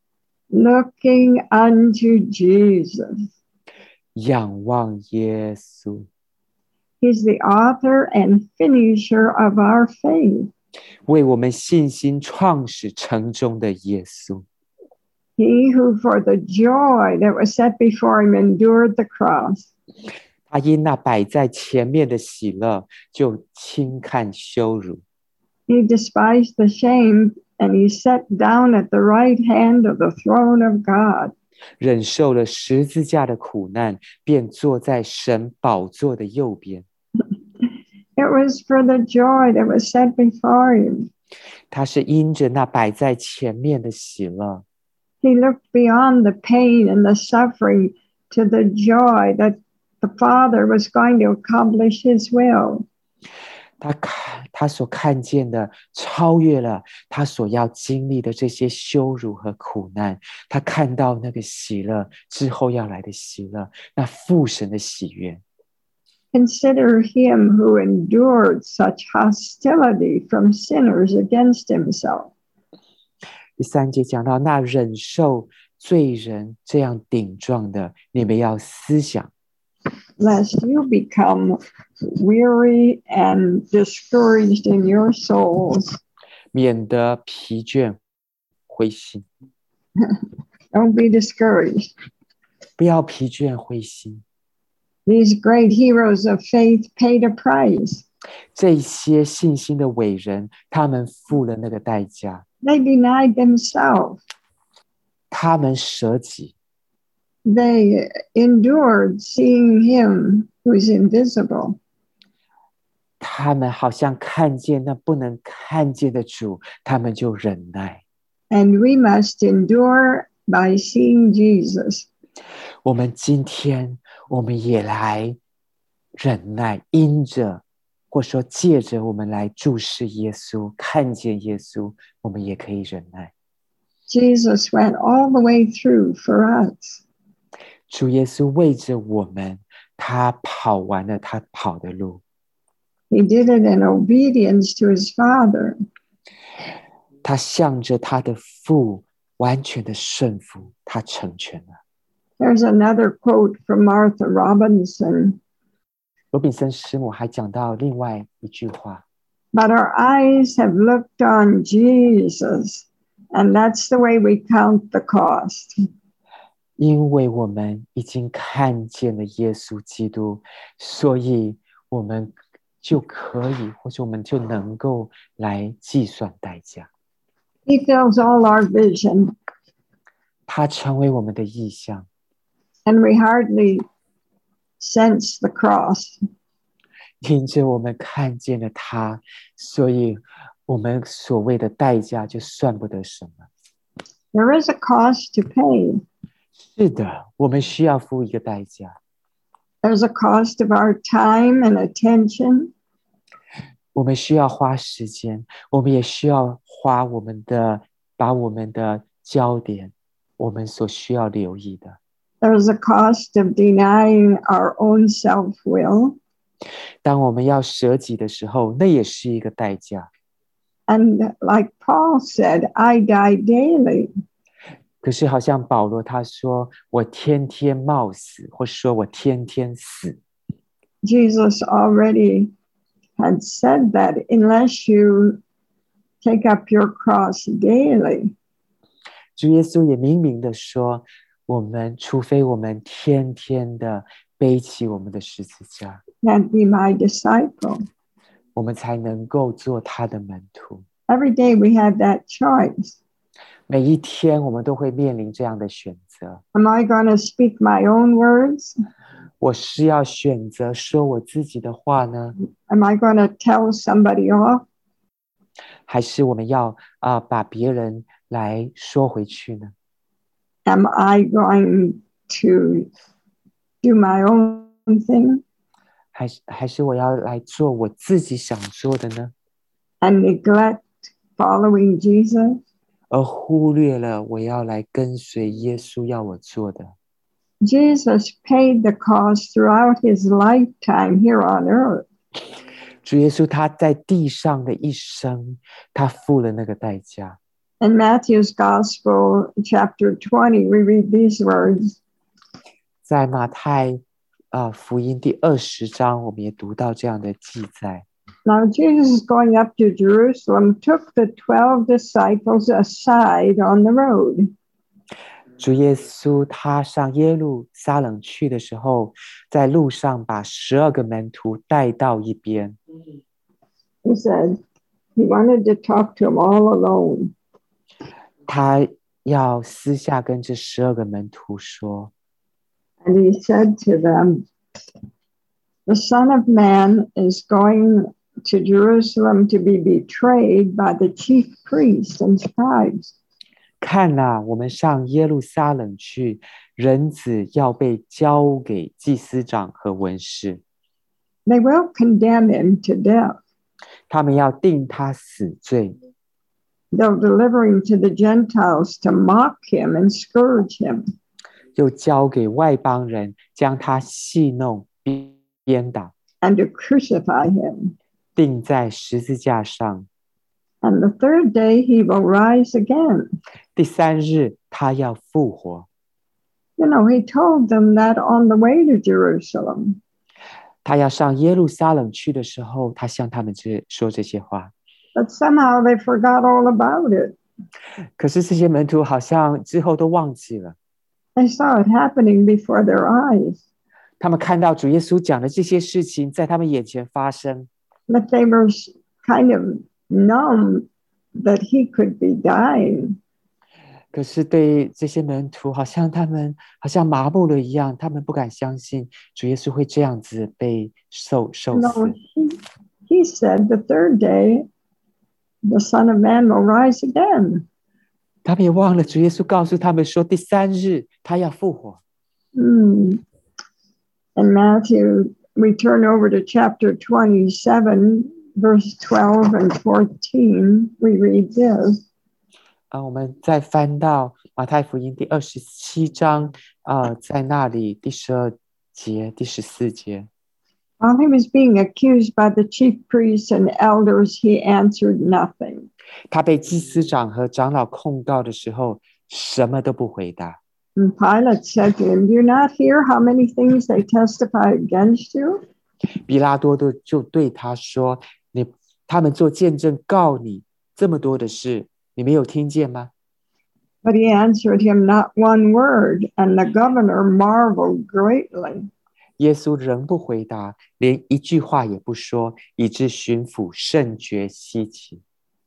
Speaker 1: Looking unto Jesus.
Speaker 2: 仰望耶稣。
Speaker 1: He's the author and finisher of our faith.
Speaker 2: 为我们信心创始成终的耶稣。
Speaker 1: He who for the joy that was set before him endured the cross.
Speaker 2: 他因那摆在前面的喜乐，就轻看羞辱。
Speaker 1: He despised the shame, and he sat down at the right hand of the throne of God.
Speaker 2: 忍受了十字架的苦难，便坐在神宝座的右边。
Speaker 1: It was for the joy that was set before him.
Speaker 2: 他是因着那摆在前面的喜乐。
Speaker 1: He looked beyond the pain and the suffering to the joy that the Father was going to accomplish his will.
Speaker 2: 他看他所看见的超越了他所要经历的这些羞辱和苦难，他看到那个喜乐之后要来的喜乐，那父神的喜悦。
Speaker 1: Consider him who endured such hostility from sinners against himself.
Speaker 2: 第三节讲到那忍受罪人这样顶撞的，你们要思想
Speaker 1: Lest you become weary and discouraged in your souls.
Speaker 2: 免得疲倦灰心。
Speaker 1: Don't be discouraged.
Speaker 2: 不要疲倦灰心。
Speaker 1: These great heroes of faith paid a price.
Speaker 2: 这些信心的伟人，他们付了那个代价。
Speaker 1: They denied themselves.
Speaker 2: 他们舍己。
Speaker 1: They endured seeing him who's invisible.
Speaker 2: 他们好像看见那不能看见的主，他们就忍耐。
Speaker 1: And we must endure by seeing Jesus.
Speaker 2: 我们今天我们也来忍耐，因着或说借着我们来注视耶稣，看见耶稣，我们也可以忍耐。
Speaker 1: Jesus went all the way through for us.
Speaker 2: 主耶稣为着我们，他跑完了他跑的路。
Speaker 1: He did it in obedience to his Father.
Speaker 2: 他向着他的父完全的顺服，他成全了。
Speaker 1: There's another quote from Martha Robinson.
Speaker 2: 罗比森师母还讲到另外一句话
Speaker 1: But our eyes have looked on Jesus, and that's the way we count the cost.
Speaker 2: 因为我们已经看见了耶稣基督，所以我们就可以，或者我们就能够来计算代价。
Speaker 1: He fills all our vision,
Speaker 2: 他成为我们的意象，
Speaker 1: and we hardly sense the cross.
Speaker 2: 因着我们看见了他，所以我们所谓的代价就算不得什么。
Speaker 1: There is a cost to pay.
Speaker 2: 是的，我们需要付一个代价。
Speaker 1: There's a cost of our time and attention.
Speaker 2: 我们需要花时间，我们也需要花我们的，把我们的焦点，我们所需要留意的。
Speaker 1: There's a cost of denying our own self-will.
Speaker 2: 当我们要舍己的时候，那也是一个代价。
Speaker 1: And like Paul said, I die daily.
Speaker 2: 可是好像保罗他说，我天天冒死，或是说我天天死。
Speaker 1: Jesus already had said that unless you take up your cross daily,
Speaker 2: 主耶稣也明明的说，我们除非我们天天的背起我们的十字架，
Speaker 1: can't be my disciple.
Speaker 2: 我们才能够做他的门徒。
Speaker 1: Every day we have that choice.
Speaker 2: 每一天我们都会面临这样的选择。
Speaker 1: Am I going to speak my own words?
Speaker 2: 我是要选择说我自己的话呢，
Speaker 1: Am I going to tell somebody off?
Speaker 2: 还是我们要啊、呃、把别人来说回去呢？
Speaker 1: Am I going to do my own thing
Speaker 2: 还是还是我要来做我自己想做的呢？
Speaker 1: and neglect following Jesus?
Speaker 2: 而忽略了我要来跟随耶稣要我做的。
Speaker 1: Jesus paid the cost throughout his lifetime here on earth.
Speaker 2: 主耶稣他在地上的一生，他付了那个代价。
Speaker 1: In Matthew's Gospel, chapter twenty, we read these words.
Speaker 2: 在马太、呃、福音第二十章，我们也读到这样的记载。
Speaker 1: Now Jesus, going up to Jerusalem, took the twelve disciples aside on the road.
Speaker 2: 主耶稣他上耶路撒冷去的时候，在路上把十二个门徒带到一边。
Speaker 1: He said he wanted to talk to them all alone.
Speaker 2: 他要私下跟这十二个门徒说。
Speaker 1: And he said to them, the Son of Man is going to Jerusalem to be betrayed by the chief priests and scribes.
Speaker 2: 看啊，我们上耶路撒冷去，人子要被交给祭司长和文士。
Speaker 1: They will condemn him to death.
Speaker 2: 他们要定他死罪。
Speaker 1: They'll deliver him to the Gentiles to mock him and scourge him.
Speaker 2: 又交给外邦人，将他戏弄、鞭打。
Speaker 1: And to crucify him.
Speaker 2: 钉在十字架上。
Speaker 1: And the third day he will rise again.
Speaker 2: 第三日他要复活。
Speaker 1: You know, he told them that on the way to Jerusalem.
Speaker 2: 他要上耶路撒冷去的时候，他向他们这说这些话。
Speaker 1: But somehow they forgot all about it.
Speaker 2: 可是这些门徒好像之后都忘记了。
Speaker 1: They saw it happening before their eyes.
Speaker 2: 他们看到主耶稣讲的这些事情在他们眼前发生。
Speaker 1: But they were kind of numb that he could be dying.
Speaker 2: 可是对这些门徒，好像他们好像麻木了一样，他们不敢相信主耶稣会这样子被受受死。
Speaker 1: No, he, he said the third day, the Son of Man will rise again.
Speaker 2: 他们也忘了主耶稣告诉他们说，第三日他要复活。
Speaker 1: Mm. In Matthew, we turn over to chapter twenty-seven, verse twelve and fourteen. We read this.
Speaker 2: 啊，我们再翻到马太福音第二十七章，啊，在那里第十二节、第十四节。
Speaker 1: While he was being accused by the chief priests and elders, he answered nothing.
Speaker 2: 他被祭司长和长老控告的时候，什么都不回答。
Speaker 1: And Pilate said to him, "Do you not hear how many things they testify against you?"
Speaker 2: 比拉多就对他说：“你他们做见证告你这么多的事，你没有听见吗？”
Speaker 1: But he answered him not one word, and the governor marveled greatly.
Speaker 2: 耶稣仍不回答，连一句话也不说，以致巡抚甚觉稀奇。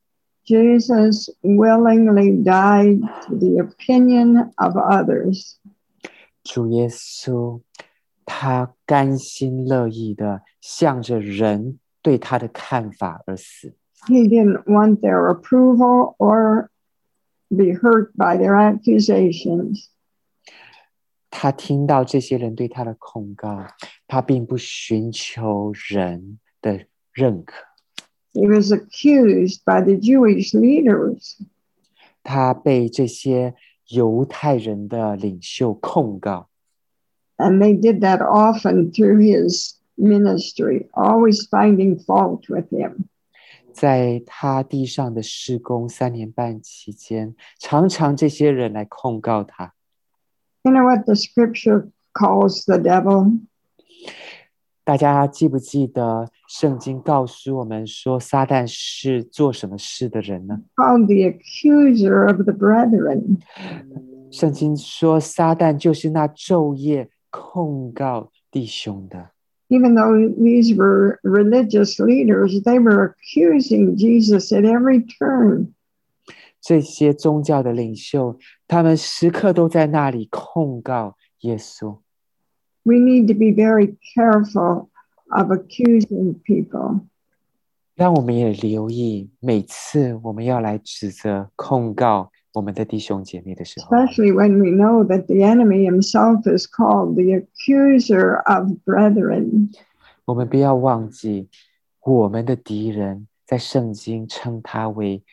Speaker 1: Jesus willingly died to the opinion of others.
Speaker 2: 主耶稣，他甘心乐意的向着人对他的看法而死。
Speaker 1: He didn't want their approval or be hurt by their accusations.
Speaker 2: 他听到这些人对他的控告，他并不寻求人的认可。
Speaker 1: He was accused by the Jewish leaders.
Speaker 2: 他被这些犹太人的领袖控告。
Speaker 1: And they did that often through his ministry, always finding fault with him.
Speaker 2: 在他地上的事工三年半期间，常常这些人来控告他。
Speaker 1: You know what the scripture calls the devil?
Speaker 2: 大家记不记得圣经告诉我们说，撒旦是做什么事的人呢？
Speaker 1: Called the accuser of the brethren.
Speaker 2: 圣经说，撒旦就是那昼夜控告弟兄的。
Speaker 1: Even though these were religious leaders, they were accusing Jesus at every turn.
Speaker 2: 这些宗教的领袖，他们时刻都在那里控告耶稣。
Speaker 1: We need to be very careful of accusing people.
Speaker 2: 让我们也留意，每次我们要来指责、控告我们的弟兄姐妹的时候，
Speaker 1: Especially when we know that the enemy himself is called the accuser of brethren.
Speaker 2: 我们不要忘记，我们的敌人在圣经称他为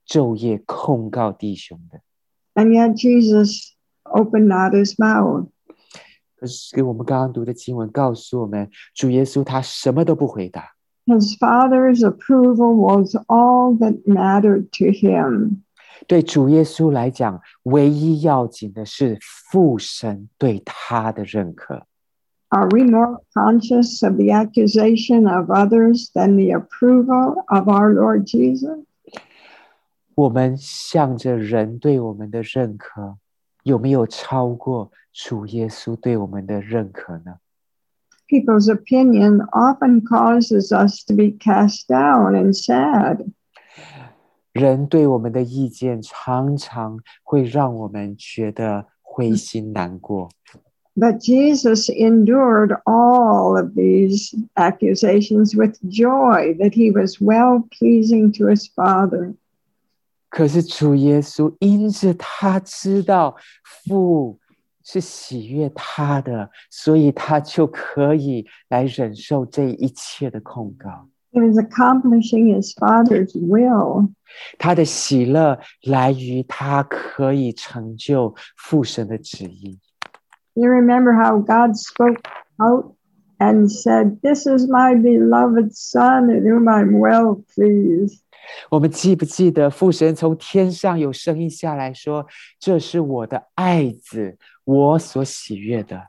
Speaker 2: 昼夜控告弟兄的。
Speaker 1: And yet Jesus opened not his mouth.
Speaker 2: 可是我们刚刚读的经文告诉我们，主耶稣他什么都不回答。
Speaker 1: His Father's approval was all that mattered to him.
Speaker 2: 对主耶稣来讲，唯一要紧的是父神对他的认可。
Speaker 1: Are we more conscious of the accusation of others than the approval of our Lord Jesus?
Speaker 2: 我们向着人对我们的认可，有没有超过主耶稣对我们的认可呢？
Speaker 1: People's opinion often causes us to be cast down and sad.
Speaker 2: 人对我们的意见常常会让我们觉得灰心难过。
Speaker 1: But Jesus endured all of these accusations with joy that he was well-pleasing to his Father.
Speaker 2: 可是主耶稣因着他知道父是喜悦他的，所以他就可以来忍受这一切的控告。
Speaker 1: He was accomplishing his Father's will.
Speaker 2: 他的喜乐来于他可以成就父神的旨意。
Speaker 1: You remember how God spoke out and said, "This is my beloved Son in whom I'm well pleased."
Speaker 2: 我们记不记得父神从天上有声音下来说，这是我的爱子，我所喜悦的。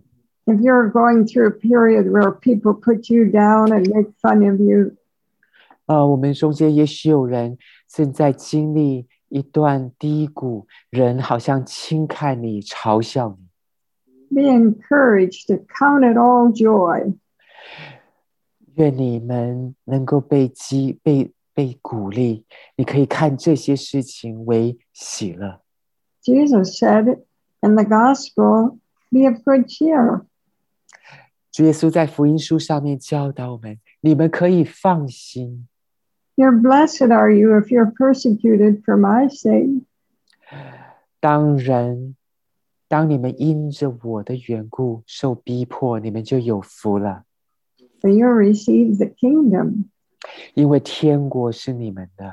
Speaker 1: If you're going through a period where people put you down and make fun of you,
Speaker 2: 呃，我们中间也许有人正在经历一段低谷，人好像轻看你，嘲笑你。
Speaker 1: be encouraged to count it all joy.
Speaker 2: 愿你们能够被激被被鼓励，你可以看这些事情为喜乐。
Speaker 1: Jesus said in the gospel, "Be of good cheer."
Speaker 2: 主耶稣在福音书上面教导我们，你们可以放心。
Speaker 1: You're blessed are you if you're persecuted for my sake.
Speaker 2: 当人当你们因着我的缘故受逼迫，你们就有福了，
Speaker 1: For you'll receive the kingdom.
Speaker 2: 因为天国是你们的。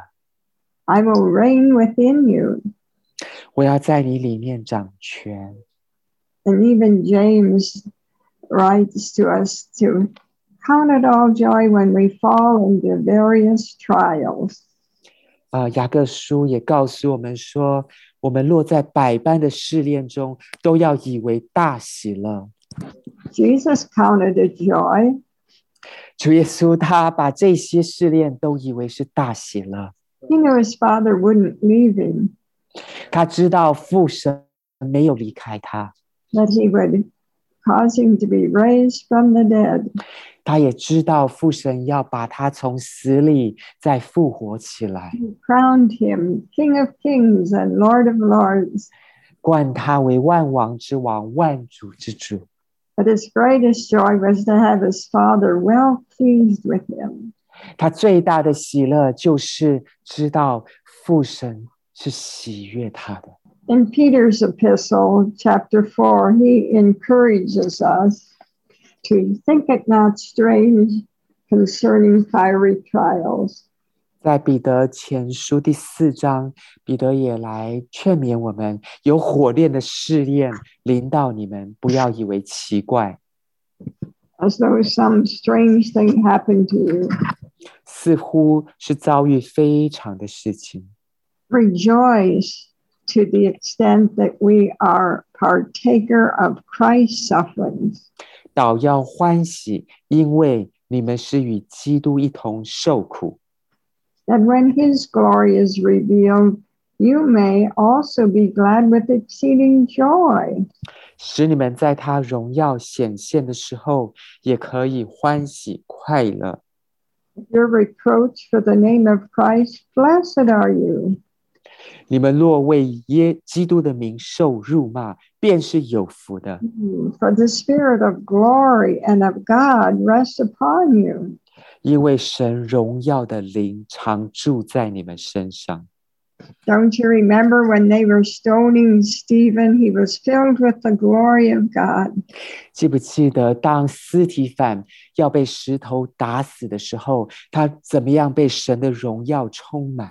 Speaker 1: I will reign within you.
Speaker 2: 我要在你里面掌权。
Speaker 1: And even James writes to us to count it all joy when we fall into various trials.
Speaker 2: 啊、呃，雅各书也告诉我们说，我们落在百般的试炼中，都要以为大喜乐。
Speaker 1: Jesus counted it joy.
Speaker 2: 主耶稣他把这些试炼都以为是大喜乐。
Speaker 1: He knew his Father wouldn't leave him,
Speaker 2: 他知道父神没有离开他，
Speaker 1: that he would cause him to be raised from the dead.
Speaker 2: 他也知道父神要把他从死里再复活起来，
Speaker 1: He crowned him King of Kings and Lord of Lords.
Speaker 2: 冠他为万王之王、万主之主。
Speaker 1: But his greatest joy was to have his Father well pleased with him.
Speaker 2: 他最大的喜乐就是知道父神是喜悦他的。
Speaker 1: In Peter's epistle, chapter four, he encourages us to think it not strange concerning fiery trials.
Speaker 2: 在彼得前书第四章，彼得也来劝勉我们，有火炼的试炼临到你们，不要以为奇怪，
Speaker 1: As though some strange thing happened to you.
Speaker 2: 似乎是遭遇非常的事情。
Speaker 1: Rejoice to the extent that we are partaker of Christ's sufferings.
Speaker 2: 倒要欢喜，因为你们是与基督一同受苦。
Speaker 1: That when his glory is revealed, you may also be glad with exceeding joy.
Speaker 2: 使你们在他荣耀显现的时候，也可以欢喜快乐。
Speaker 1: If you're reproached for the name of Christ, blessed are you.
Speaker 2: 你们若为耶基督的名受辱骂，便是有福的，
Speaker 1: For the Spirit of glory and of God rests upon you.
Speaker 2: 因为神荣耀的灵常住在你们身上。
Speaker 1: Don't you remember when they were stoning Stephen? He was filled with the glory of God.
Speaker 2: 记不记得当司提反要被石头打死的时候，他怎么样被神的荣耀充满？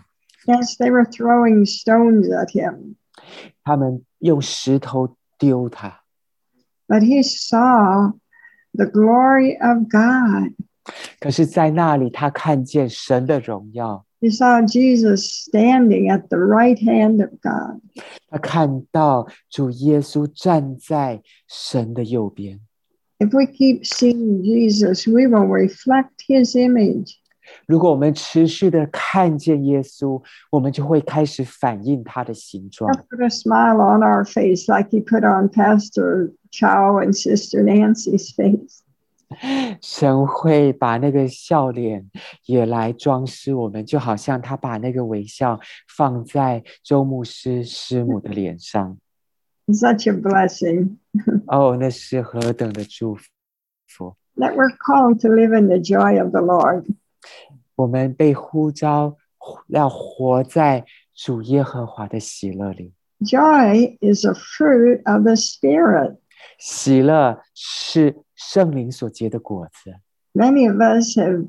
Speaker 1: Yes, they were throwing stones at him.
Speaker 2: 他们用石头丢他，
Speaker 1: But he saw the glory of God.
Speaker 2: 可是在那里他看见神的荣耀，
Speaker 1: He saw Jesus standing at the right hand of God.
Speaker 2: 他看到主耶稣站在神的右边。
Speaker 1: If we keep seeing Jesus, we will reflect his image.
Speaker 2: 如果我们持续的看见耶稣，我们就会开始反映他的形状。
Speaker 1: He'll put a smile on our face like he put on Pastor Chow and Sister Nancy's face.
Speaker 2: 神会把那个笑脸也来装饰我们，就好像他把那个微笑放在周牧师师母的脸上。
Speaker 1: Such a blessing.
Speaker 2: 哦，那是何等的祝福！
Speaker 1: That we're called to live in the joy of the Lord.
Speaker 2: 我们被呼召要活在主耶和华的喜乐里。
Speaker 1: Joy is a fruit of the Spirit.
Speaker 2: 喜乐是圣灵所结的果子。
Speaker 1: Many of us have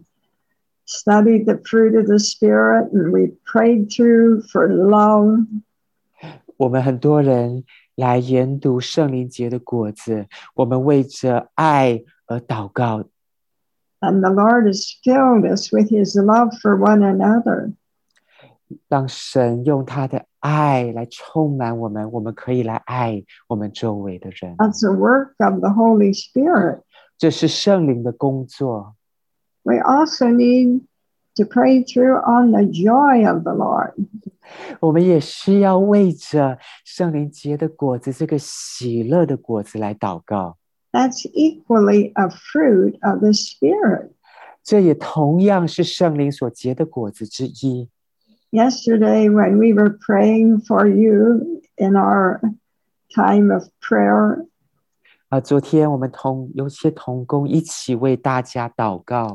Speaker 1: studied the fruit of the Spirit and we prayed through for love.
Speaker 2: 我们很多人来研读圣灵结的果子，我们为着爱而祷告。
Speaker 1: And the Lord has filled us with his love for one another.
Speaker 2: 让神用他的爱来充满我们，我们可以来爱我们周围的人。
Speaker 1: That's a work of the Holy Spirit.
Speaker 2: 这是圣灵的工作。
Speaker 1: We also need to pray through on the joy of the Lord.
Speaker 2: 我们也需要为着圣灵结的果子，这个喜乐的果子来祷告。
Speaker 1: That's equally a fruit of the Spirit.
Speaker 2: 这也同样是圣灵所结的果子之一。
Speaker 1: Yesterday, when we were praying for you in our time of prayer,
Speaker 2: 啊，昨天我们同有些同工一起为大家祷告。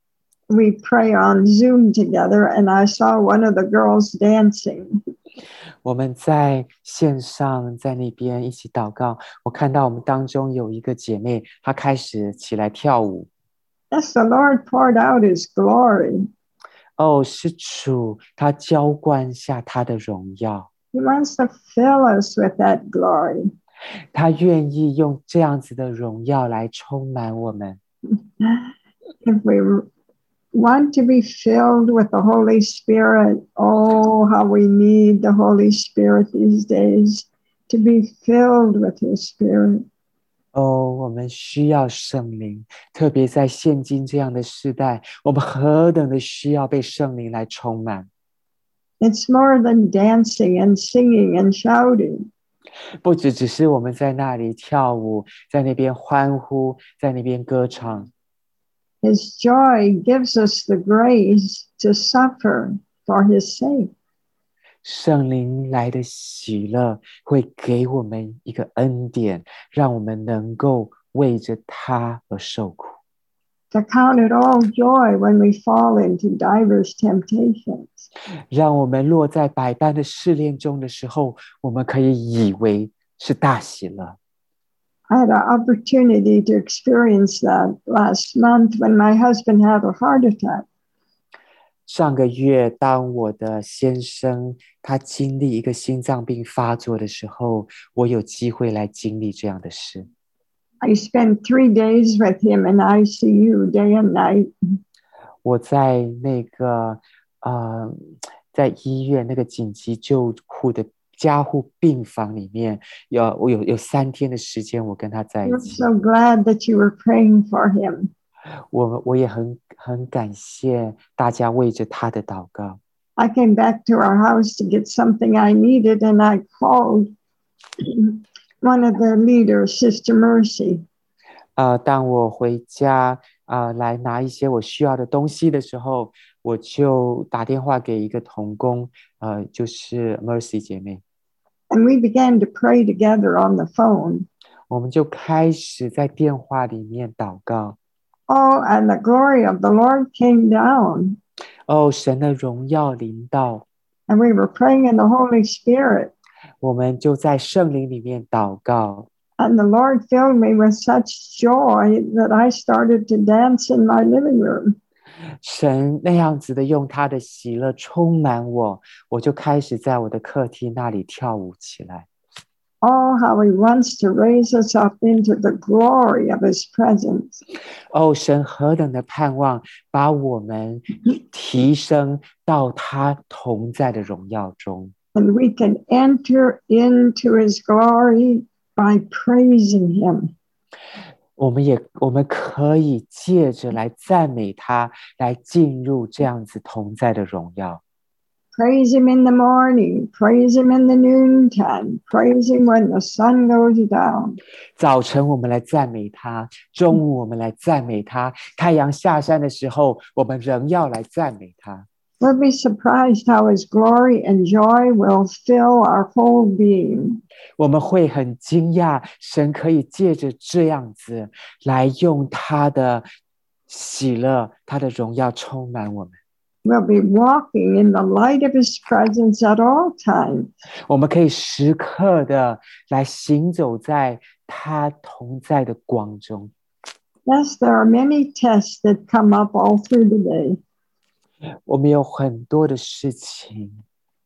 Speaker 1: we pray on Zoom together, and I saw one of the girls dancing.
Speaker 2: 我们在线上在那边一起祷告，我看到我们当中有一个姐妹，她开始起来跳舞。
Speaker 1: Yes, the Lord poured out his glory.
Speaker 2: 哦，是主，他浇灌下他的荣耀，
Speaker 1: He wants to fill us with that glory.
Speaker 2: 他愿意用这样子的荣耀来充满我们。
Speaker 1: If we want to be filled with the Holy Spirit, oh, how we need the Holy Spirit these days to be filled with his Spirit.
Speaker 2: 哦，我们需要圣灵，特别在现今这样的时代，我们何等的需要被圣灵来充满。
Speaker 1: It's more than dancing and singing and shouting.
Speaker 2: 不只只是我们在那里跳舞，在那边欢呼，在那边歌唱。
Speaker 1: His joy gives us the grace to suffer for his sake.
Speaker 2: 圣灵来的喜乐会给我们一个恩典，让我们能够为着他而受苦。
Speaker 1: To count it all joy when we fall into diverse temptations.
Speaker 2: 让我们落在百般的试炼中的时候，我们可以以为是大喜乐。
Speaker 1: I had an opportunity to experience that last month when my husband had a heart attack.
Speaker 2: 上个月，当我的先生他经历一个心脏病发作的时候，我有机会来经历这样的事。
Speaker 1: I spent three days with him in I C U day and night.
Speaker 2: 我在那个呃，在医院那个紧急救护的加护病房里面，有我有有三天的时间，我跟他在一
Speaker 1: I'm
Speaker 2: 起。
Speaker 1: so glad that you were praying for him.
Speaker 2: 我我也很很感谢大家为着他的祷告。
Speaker 1: I came back to our house to get something I needed, and I called one of the leaders, Sister Mercy.
Speaker 2: 呃，当我回家呃来拿一些我需要的东西的时候，我就打电话给一个同工，呃，就是 Mercy 姐妹，
Speaker 1: And we began to pray together on the phone.
Speaker 2: 我们就开始在电话里面祷告。
Speaker 1: Oh, and the glory of the Lord came down.
Speaker 2: 哦，神的荣耀临到，
Speaker 1: And we were praying in the Holy Spirit.
Speaker 2: 我们就在圣灵里面祷告。
Speaker 1: And the Lord filled me with such joy that I started to dance in my living room.
Speaker 2: 神那样子的用他的喜乐充满我，我就开始在我的客厅那里跳舞起来。
Speaker 1: Oh, how he wants to raise us up into the glory of his presence.
Speaker 2: 哦，神何等的盼望把我们提升到他同在的荣耀中。
Speaker 1: And we can enter into his glory by praising him.
Speaker 2: 我们也我们可以借着来赞美他，来进入这样子同在的荣耀。
Speaker 1: Praise him in the morning, praise him in the noontime, praise him when the sun goes down.
Speaker 2: 早晨我们来赞美他，中午我们来赞美他，太阳下山的时候，我们仍要来赞美他。
Speaker 1: We'll be surprised how his glory and joy will fill our whole being.
Speaker 2: 我们会很惊讶，神可以借着这样子来用他的喜乐、他的荣耀充满我们。
Speaker 1: We'll be walking in the light of his presence at all times.
Speaker 2: 我们可以时刻的来行走在他同在的光中。
Speaker 1: Yes, there are many tests that come up all through the day.
Speaker 2: 我们有很多的事情，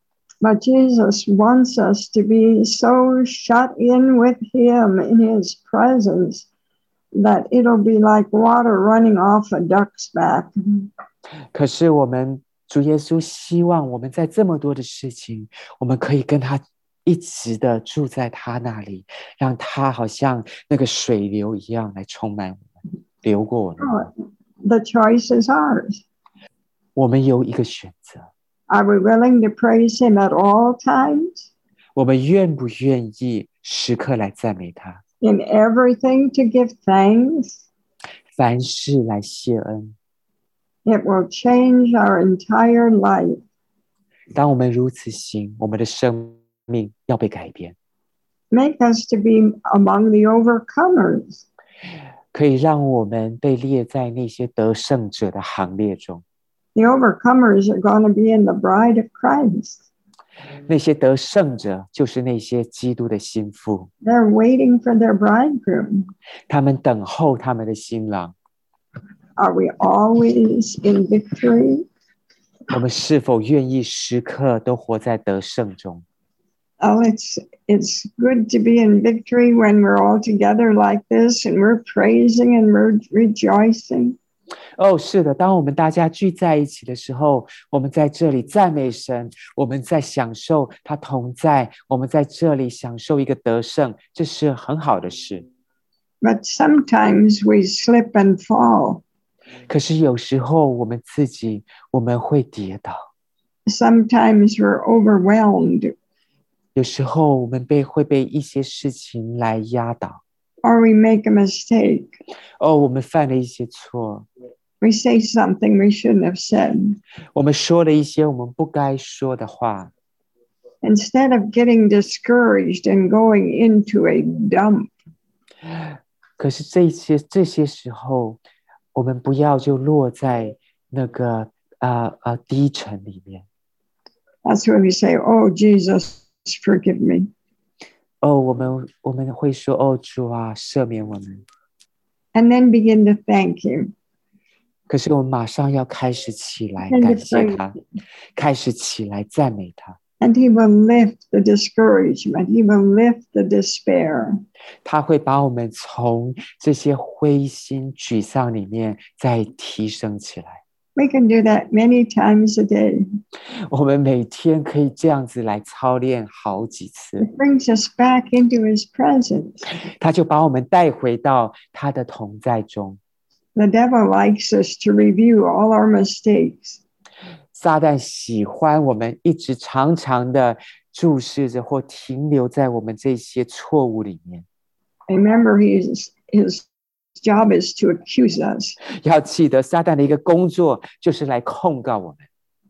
Speaker 1: But Jesus wants us to be so shut in with him in his presence that it'll be like water running off a duck's back.
Speaker 2: 可是我们主耶稣希望我们在这么多的事情，我们可以跟他一直的住在他那里，让他好像那个水流一样来充满我们，流过我们。
Speaker 1: The choice is ours.
Speaker 2: 我们有一个选择，
Speaker 1: Are we willing to praise him at all times?
Speaker 2: 我们愿不愿意时刻来赞美他，
Speaker 1: In everything to give thanks?
Speaker 2: 凡事来谢恩。
Speaker 1: It will change our entire life.
Speaker 2: 当我们如此行，我们的生命要被改变，
Speaker 1: Make us to be among the overcomers.
Speaker 2: 可以让我们被列在那些得胜者的行列中。
Speaker 1: The overcomers are going to be in the bride of Christ.
Speaker 2: 那些得胜者就是那些基督的心腹，
Speaker 1: They're waiting for their bridegroom.
Speaker 2: 他们等候他们的新郎。
Speaker 1: Are we always in victory?
Speaker 2: 我们是否愿意时刻都活在得胜中？
Speaker 1: Oh, it's it's good to be in victory when we're all together like this and we're praising and we're rejoicing.
Speaker 2: 哦，是的，当我们大家聚在一起的时候，我们在这里赞美神，我们在享受他同在，我们在这里享受一个得胜，这是很好的事。
Speaker 1: But sometimes we slip and fall.
Speaker 2: 可是有时候我们自己我们会跌倒，
Speaker 1: Sometimes we're overwhelmed,
Speaker 2: 有时候我们被会被一些事情来压倒。
Speaker 1: or we make a mistake.
Speaker 2: 哦，我们犯了一些错，
Speaker 1: We say something we shouldn't have said.
Speaker 2: 我们说了一些我们不该说的话。
Speaker 1: Instead of getting discouraged and going into a dump,
Speaker 2: 可是这些这些时候，我们不要就落在那个呃呃低沉里面。
Speaker 1: that's when we say, "Oh, Jesus, forgive me."
Speaker 2: 哦，我们我们会说，哦，主啊，赦免我们。
Speaker 1: And then begin to thank him.
Speaker 2: 可是我们马上要开始起来
Speaker 1: And
Speaker 2: 感
Speaker 1: to
Speaker 2: 谢
Speaker 1: praise
Speaker 2: 他，开始起来赞美他。
Speaker 1: And he will lift the discouragement. He will lift the despair.
Speaker 2: 他会把我们从这些灰心沮丧里面再提升起来。
Speaker 1: We can do that many times a day.
Speaker 2: 我们每天可以这样子来操练好几次，
Speaker 1: It brings us back into his presence.
Speaker 2: 他就把我们带回到他的同在中。
Speaker 1: The devil likes us to review all our mistakes.
Speaker 2: 撒旦喜欢我们一直长长的注视着或停留在我们这些错误里面。
Speaker 1: Remember, his, his job is to accuse us.
Speaker 2: 要记得，撒旦的一个工作就是来控告我们。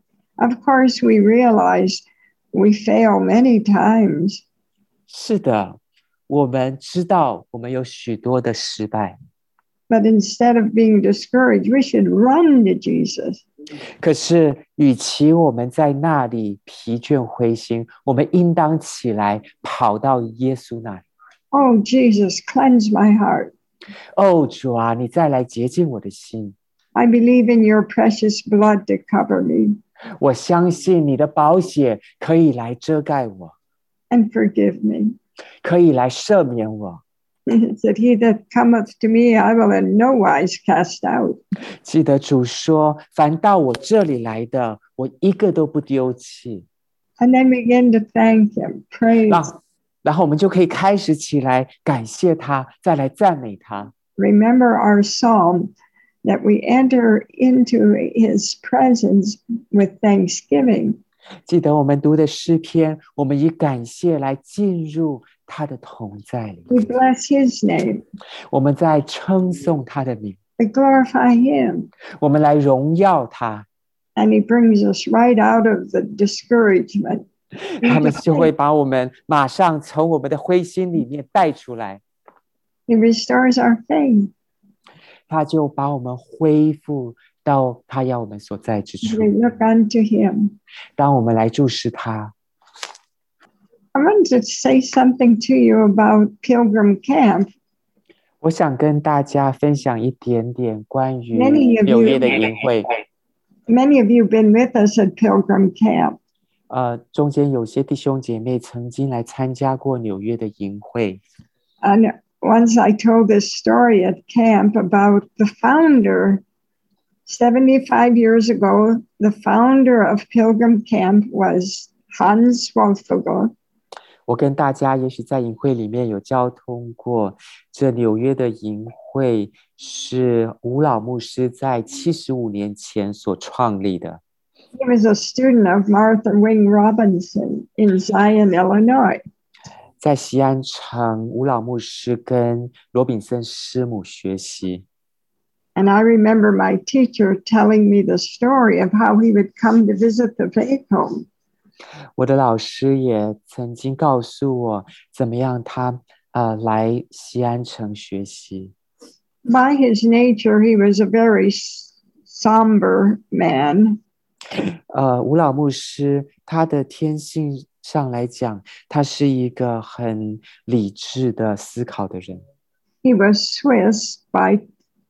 Speaker 1: Of course, we realize we fail many times.
Speaker 2: 是的，我们知道我们有许多的失败，
Speaker 1: But instead of being discouraged, we should run to Jesus.
Speaker 2: 可是与其我们在那里疲倦灰心，我们应当起来跑到耶稣那里。
Speaker 1: Oh, Jesus, cleanse my heart.
Speaker 2: 哦，主啊，你再来洁净我的心。
Speaker 1: I believe in your precious blood to cover me
Speaker 2: 我相信你的宝血可以来遮盖我，
Speaker 1: and forgive me.
Speaker 2: 可以来赦免我。
Speaker 1: It said, he that cometh to me, I will in no wise cast out.
Speaker 2: 记得主说，凡到我这里来的，我一个都不丢弃。
Speaker 1: And then begin to thank him, praise.
Speaker 2: 让然后我们就可以开始起来感谢他，再来赞美他。
Speaker 1: Remember our psalm that we enter into his presence with thanksgiving.
Speaker 2: 记得我们读的诗篇，我们以感谢来进入他的同在里，
Speaker 1: We bless his name.
Speaker 2: 我们在称颂他的名，
Speaker 1: We glorify him.
Speaker 2: 我们来荣耀他，
Speaker 1: And he brings us right out of the discouragement.
Speaker 2: 他们就会把我们马上从我们的灰心里面带出来，
Speaker 1: He restores our faith.
Speaker 2: 他就把我们恢复到他要我们所在之处。
Speaker 1: We look unto him.
Speaker 2: 当我们来注视他，
Speaker 1: I want to say something to you about Pilgrim Camp.
Speaker 2: 我想跟大家分享一点点关于
Speaker 1: Many of
Speaker 2: 纽约
Speaker 1: you,
Speaker 2: 的营会。
Speaker 1: many of you have been with us at Pilgrim Camp.
Speaker 2: 呃，中间有些弟兄姐妹曾经来参加过纽约的营会。
Speaker 1: And once I told this story at camp about the founder. seventy-five years ago, the founder of Pilgrim Camp was Hans Wolfogel.
Speaker 2: 我跟大家也许在营会里面有交通过，这纽约的营会是吴老牧师在七十五年前所创立的。
Speaker 1: He was a student of Martha Wing Robinson in Zion, Illinois.
Speaker 2: 在西安城，吴老牧师跟罗炳森师母学习。
Speaker 1: And I remember my teacher telling me the story of how he would come to visit the faith home.
Speaker 2: 我的老师也曾经告诉我，怎么样他呃来西安城学习。
Speaker 1: By his nature, he was a very somber man.
Speaker 2: 呃，吴老牧师他的天性上来讲，他是一个很理智的思考的人。
Speaker 1: He was Swiss by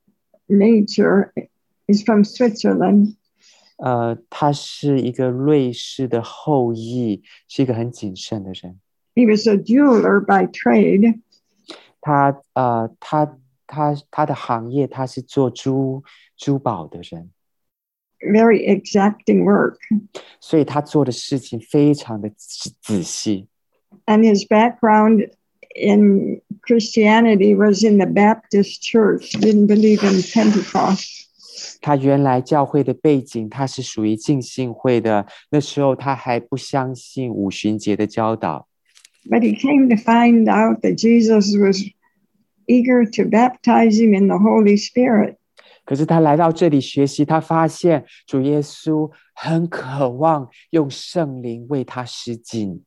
Speaker 1: nature. He's from Switzerland.
Speaker 2: 呃，他是一个瑞士的后裔，是一个很谨慎的人。
Speaker 1: He was a jeweler by trade.
Speaker 2: 他呃，他他他的行业，他是做珠珠宝的人。
Speaker 1: Very exacting work.
Speaker 2: 所以他做的事情非常的仔仔细。
Speaker 1: And his background in Christianity was in the Baptist church, didn't believe in Pentecost.
Speaker 2: 他原来教会的背景，他是属于浸信会的，那时候他还不相信五旬节的教导。
Speaker 1: But he came to find out that Jesus was eager to baptize him in the Holy Spirit.
Speaker 2: 可是他来到这里学习，他发现主耶稣很渴望用圣灵为他施浸。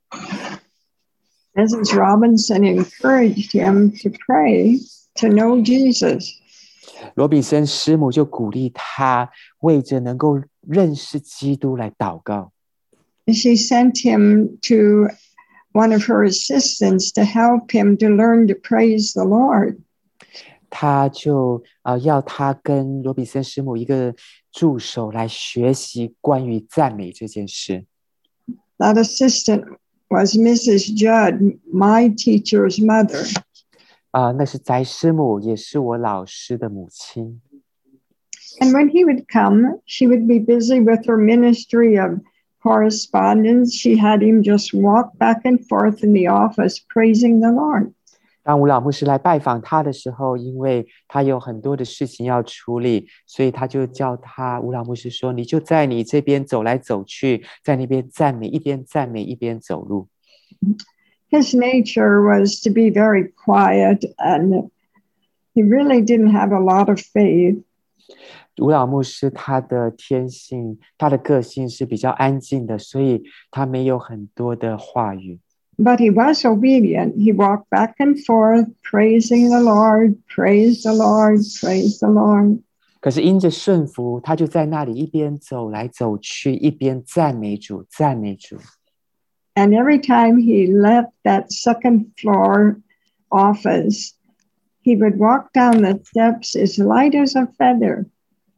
Speaker 1: Missus Robinson encouraged him to pray to know Jesus.
Speaker 2: 罗比森师母就鼓励他为着能够认识基督来祷告。
Speaker 1: She sent him to one of her assistants to help him to learn to praise the Lord.
Speaker 2: 他就呃要他跟罗比森师母一个助手来学习关于赞美这件事。
Speaker 1: That assistant was Missus Judd, my teacher's mother.
Speaker 2: 啊、呃，那是翟师母，也是我老师的母亲。
Speaker 1: And when he would come, she would be busy with her ministry of correspondence. She had him just walk back and forth in the office, praising the Lord.
Speaker 2: 当吴老牧师来拜访他的时候，因为他有很多的事情要处理，所以他就叫他吴老牧师说：“你就在你这边走来走去，在那边赞美，一边赞美一边走路。”
Speaker 1: His nature was to be very quiet, and he really didn't have a lot of faith.
Speaker 2: 吴老牧师他的天性，他的个性是比较安静的，所以他没有很多的话语。
Speaker 1: But he was obedient. He walked back and forth, praising the Lord, praise the Lord, praise the Lord.
Speaker 2: 可是因着顺服，他就在那里一边走来走去，一边赞美主，赞美主。
Speaker 1: And every time he left that second floor office, he would walk down the steps as light as a feather.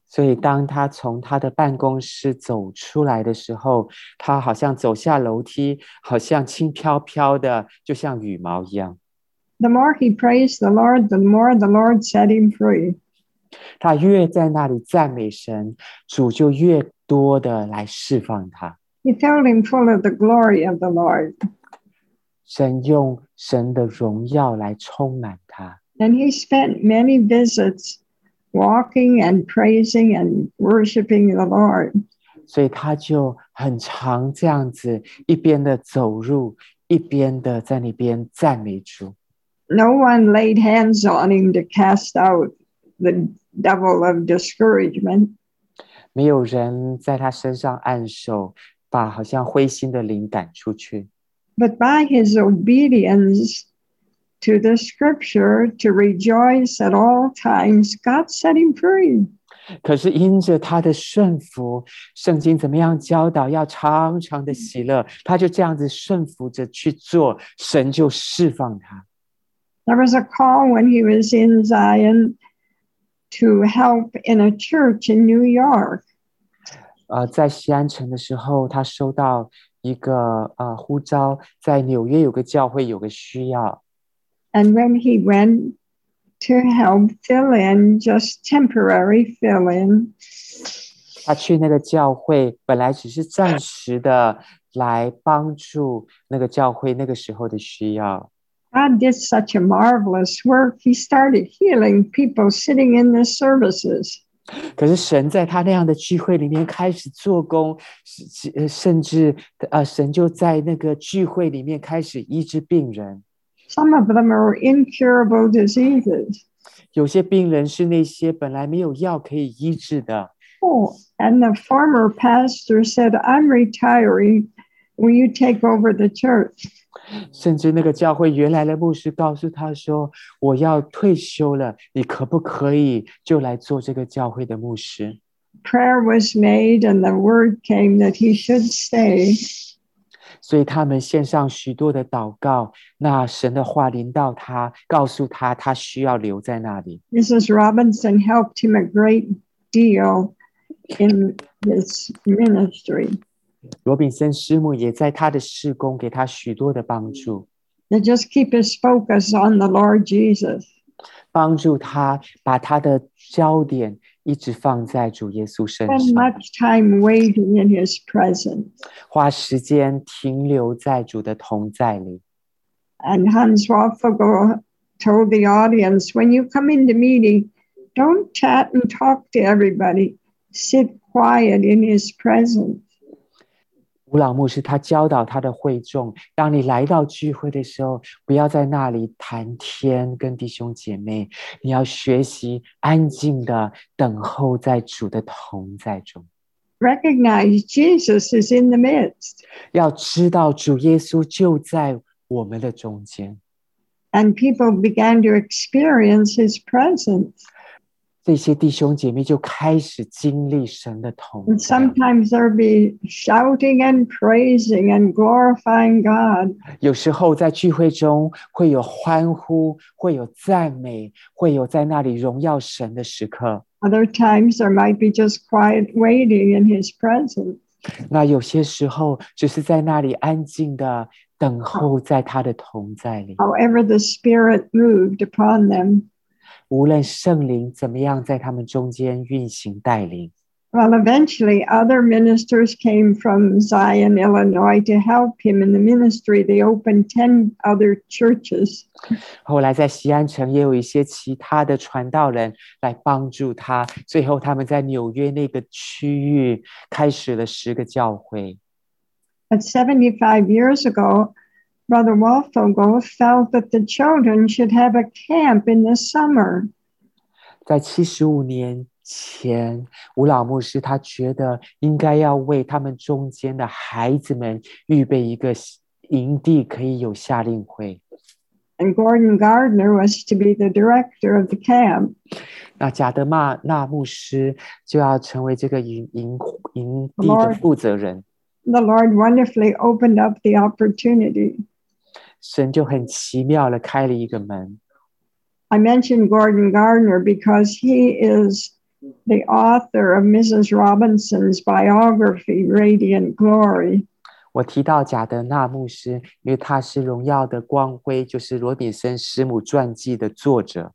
Speaker 2: 所以当他从他的办公室走出来的时候，他好像走下楼梯，好像轻飘飘的，就像羽毛一样。
Speaker 1: The more he praised the Lord, the more the Lord set him free.
Speaker 2: 他越在那里赞美神，主就越多的来释放他。
Speaker 1: He filled him full of the glory of the Lord.
Speaker 2: 神用神的荣耀来充满他。
Speaker 1: And he spent many visits walking and praising and worshiping the Lord.
Speaker 2: 所以他就很常这样子，一边的走入，一边的在那边赞美主。
Speaker 1: No one laid hands on him to cast out the devil of discouragement.
Speaker 2: 没有人在他身上按手，把好像灰心的灵赶出去。
Speaker 1: But by his obedience to the scripture to rejoice at all times, God set him free.
Speaker 2: 可是因着他的顺服，圣经怎么样教导要常常的喜乐，他就这样子顺服着去做，神就释放他。
Speaker 1: There was a call when he was in Zion to help in a church in New York.
Speaker 2: 呃，在西安城的时候，他收到一个呃呼召，在纽约有个教会有个需要。
Speaker 1: And when he went to help fill in, just temporary fill in,
Speaker 2: 他去那个教会，本来只是暂时的来帮助那个教会那个时候的需要。
Speaker 1: God did such a marvelous work. He started healing people sitting in the services.
Speaker 2: 可是神在他那样的聚会里面开始做工，甚至呃，神就在那个聚会里面开始医治病人。
Speaker 1: Some of them are incurable diseases.
Speaker 2: 有些病人是那些本来没有药可以医治的。
Speaker 1: Oh, and the former pastor said, "I'm retiring. Will you take over the church?"
Speaker 2: 甚至那个教会原来的牧师告诉他说：“我要退休了，你可不可以就来做这个教会的牧师？”
Speaker 1: Prayer was made, and the word came that he should stay.
Speaker 2: 所以他们献上许多的祷告，那神的话临到他，告诉他他需要留在那里。
Speaker 1: Missus Robinson helped him a great deal in his ministry.
Speaker 2: 罗炳森师母也在他的事工给他许多的帮助。
Speaker 1: To just keep his focus on the Lord Jesus.
Speaker 2: 帮助他把他的焦点一直放在主耶稣身上。
Speaker 1: Spend much time waiting in his presence.
Speaker 2: 花时间停留在主的同在里。
Speaker 1: And Hans Wolfogel told the audience, when you come into meeting, don't chat and talk to everybody. Sit quiet in his presence.
Speaker 2: 吴老牧师他教导他的会众，当你来到聚会的时候，不要在那里谈天跟弟兄姐妹，你要学习安静的等候在主的同在中。
Speaker 1: Recognize Jesus is in the midst.
Speaker 2: 要知道主耶稣就在我们的中间。
Speaker 1: And people began to experience his presence.
Speaker 2: 这些弟兄姐妹就开始经历神的同在。
Speaker 1: And sometimes there'll be shouting and praising and glorifying God.
Speaker 2: 有时候在聚会中会有欢呼，会有赞美，会有在那里荣耀神的时刻。
Speaker 1: Other times there might be just quiet waiting in his presence.
Speaker 2: 那有些时候只是在那里安静的等候在他的同在里。
Speaker 1: However the Spirit moved upon them.
Speaker 2: 无论圣灵怎么样在他们中间运行带领。
Speaker 1: Well, eventually other ministers came from Zion, Illinois to help him in the ministry. They opened ten other churches.
Speaker 2: 后来在西安城也有一些其他的传道人来帮助他，最后他们在纽约那个区域开始了十个教会。
Speaker 1: But seventy-five years ago, Brother Wolfogel felt that the children should have a camp in the summer.
Speaker 2: 在七十五年前，吴老牧师他觉得应该要为他们中间的孩子们预备一个营地，可以有夏令会。
Speaker 1: And Gordon Gardner was to be the director of the camp.
Speaker 2: 那贾德纳纳牧师就要成为这个营营营地的负责人。
Speaker 1: The Lord wonderfully opened up the opportunity.
Speaker 2: 神就很奇妙的开了一个门。
Speaker 1: I mentioned Gordon Gardner because he is the author of Missus Robinson's biography, Radiant Glory.
Speaker 2: 我提到贾德纳牧师，因为他是《荣耀的光辉》，就是罗比森师母传记的作者。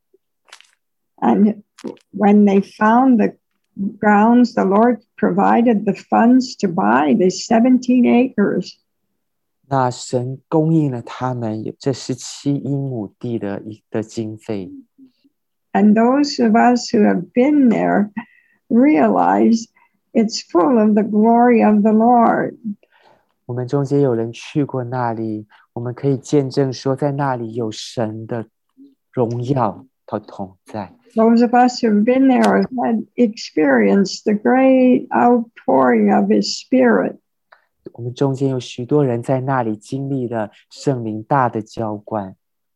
Speaker 1: And when they found the grounds, the Lord provided the funds to buy these seventeen acres.
Speaker 2: 那神供应了他们有这十七英亩地的一的经费。
Speaker 1: And those of us who have been there realize it's full of the glory of the Lord.
Speaker 2: 我们中间有人去过那里，我们可以见证说，在那里有神的荣耀和同在。
Speaker 1: Those of us who've been there have had experienced the great outpouring of His Spirit.
Speaker 2: 我们中间有许多人在那里经历了圣灵大的浇灌。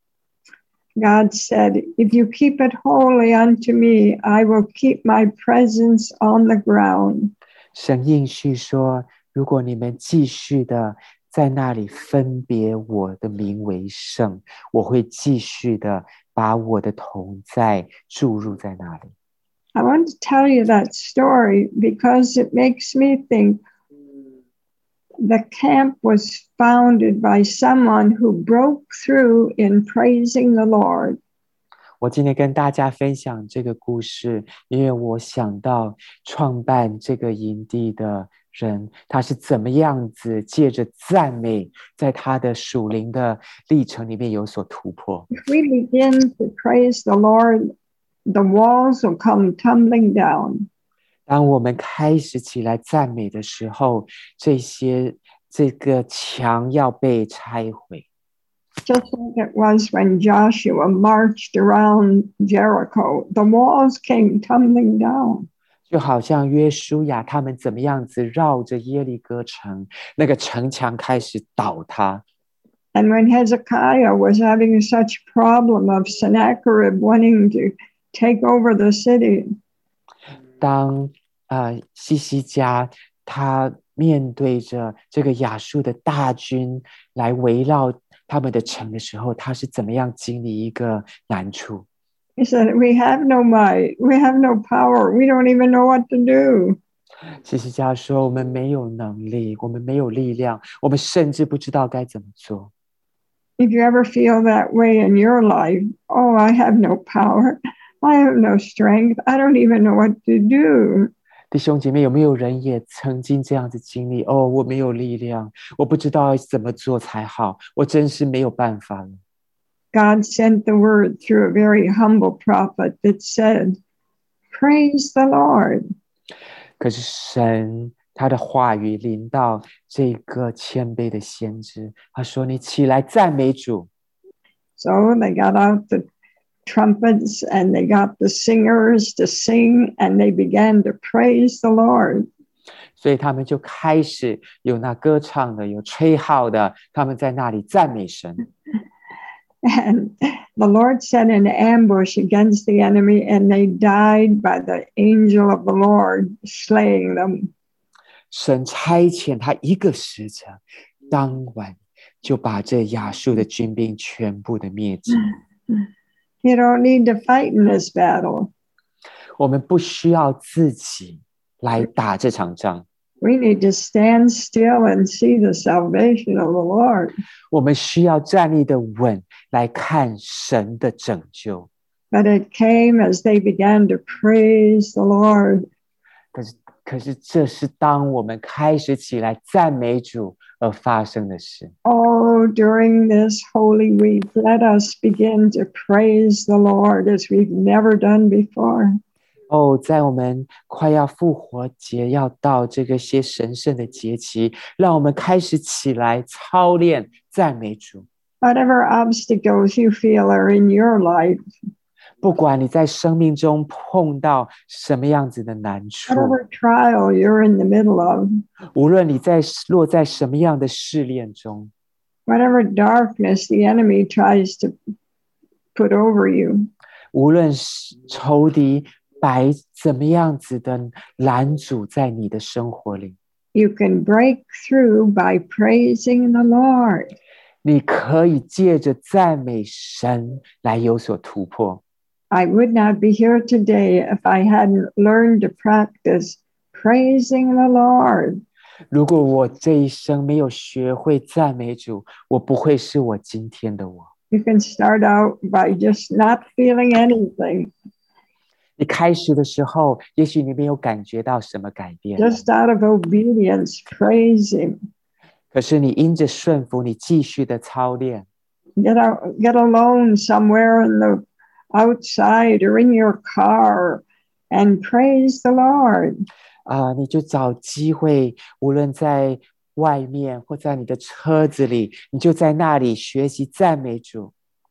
Speaker 1: God said, if you keep it holy unto me, I will keep my presence on the ground.
Speaker 2: 神应许说，如果你们继续的在那里分别我的名为圣，我会继续的把我的同在注入在那里。
Speaker 1: I want to tell you that story because it makes me think the camp was founded by someone who broke through in praising the Lord.
Speaker 2: 我今天跟大家分享这个故事，因为我想到创办这个营地的人，他是怎么样子借着赞美，在他的属灵的历程里面有所突破。
Speaker 1: If we begin to praise the Lord, the walls will come tumbling down.
Speaker 2: 当我们开始起来赞美的时候，这些这个墙要被拆毁。
Speaker 1: Just like it was when Joshua marched around Jericho, the walls came tumbling down.
Speaker 2: 就好像约书亚他们怎么样子绕着耶利哥城，那个城墙开始倒塌。
Speaker 1: And when Hezekiah was having such problem of Sennacherib wanting to take over the city,
Speaker 2: 当呃西西家他面对着这个亚述的大军来围绕他们的城的时候，他是怎么样经历一个难处？
Speaker 1: he said, we have no might, we have no power, we don't even know what to do.
Speaker 2: 西西家说：“我们没有能力，我们没有力量，我们甚至不知道该怎么做。”
Speaker 1: If you ever feel that way in your life, oh, I have no power, I have no strength, I don't even know what to do.
Speaker 2: 弟兄姐妹，有没有人也曾经这样子经历？哦，我没有力量，我不知道怎么做才好，我真是没有办法了。
Speaker 1: God sent the word through a very humble prophet that said, praise the Lord.
Speaker 2: 可是神他的话语临到这个谦卑的先知，他说：“你起来赞美主。”
Speaker 1: So they got out the trumpets and they got the singers to sing and they began to praise the Lord.
Speaker 2: 所以他们就开始有那歌唱的，有吹号的，他们在那里赞美神。
Speaker 1: And the Lord set an ambush against the enemy and they died by the angel of the Lord slaying them.
Speaker 2: 神差遣他一个使者，当晚就把这亚述的军兵全部的灭尽。
Speaker 1: You don't need to fight in this battle.
Speaker 2: 我们不需要自己来打这场仗。
Speaker 1: We need to stand still and see the salvation of the Lord.
Speaker 2: 我们需要站立的稳来看神的拯救。
Speaker 1: But it came as they began to praise the Lord.
Speaker 2: 可是，可是这是当我们开始起来赞美主而发生的事。
Speaker 1: Oh, during this Holy Week, let us begin to praise the Lord as we've never done before.
Speaker 2: 哦，在我们快要复活节要到这个些神圣的节期，让我们开始起来操练赞美主。
Speaker 1: Whatever obstacles you feel are in your life,
Speaker 2: 不管你在生命中碰到什么样子的难处，
Speaker 1: whatever trial you're in the middle of,
Speaker 2: 无论你在落在什么样的试炼中，
Speaker 1: whatever darkness the enemy tries to put over you,
Speaker 2: 无论是仇敌摆怎么样子的拦阻在你的生活里，
Speaker 1: you can break through by praising the Lord.
Speaker 2: 你可以借着赞美神来有所突破。
Speaker 1: I would not be here today if I hadn't learned to practice praising the Lord.
Speaker 2: 如果我这一生没有学会赞美主，我不会是我今天的我。
Speaker 1: You can start out by just not feeling anything.
Speaker 2: 你开始的时候，也许你没有感觉到什么改变，
Speaker 1: Just out of obedience, praise Him.
Speaker 2: 可是你因着顺服，你继续的操练。
Speaker 1: Get out, get alone somewhere in the outside or in your car and praise the Lord.
Speaker 2: 啊、你就找机会，无论在外面或在你的车子里，你就在那里学习赞美主。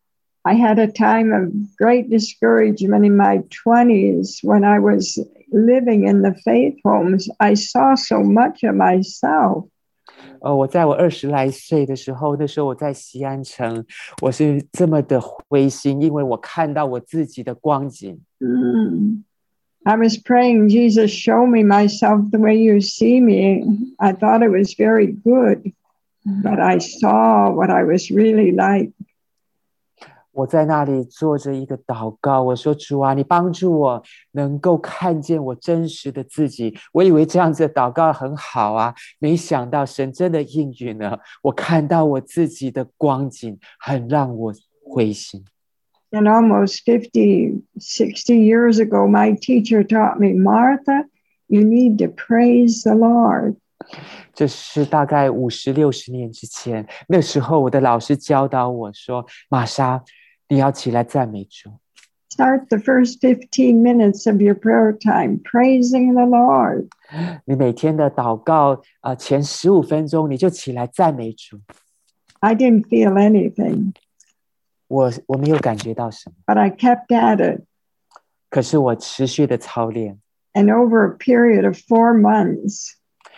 Speaker 1: I had a time of great discouragement in my twenties when I was living in the faith homes. I saw so much of myself.
Speaker 2: 呃，我在我二十来岁的时候，那时候我在西安城，我是这么的灰心，因为我看到我自己的光景。
Speaker 1: Mm. I was praying, Jesus, show me myself the way you see me. I thought it was very good, but I saw what I was really like.
Speaker 2: 我在那里做着一个祷告，我说：“主啊，你帮助我能够看见我真实的自己。”我以为这样子的祷告很好啊，没想到神真的应允了。我看到我自己的光景，很让我灰心。
Speaker 1: And almost fifty, sixty years ago, my teacher taught me, Martha, you need to praise the Lord.
Speaker 2: 这是大概五十六十年之前，那时候我的老师教导我说：“玛莎，你要起来赞美主。”
Speaker 1: Start the first fifteen minutes of your prayer time praising the Lord.
Speaker 2: 你每天的祷告啊、呃，前十五分钟你就起来赞美主。
Speaker 1: I didn't feel anything,
Speaker 2: 我我没有感觉到什么，
Speaker 1: but I kept at it.
Speaker 2: 可是我持续的操练，
Speaker 1: And over a period of four months,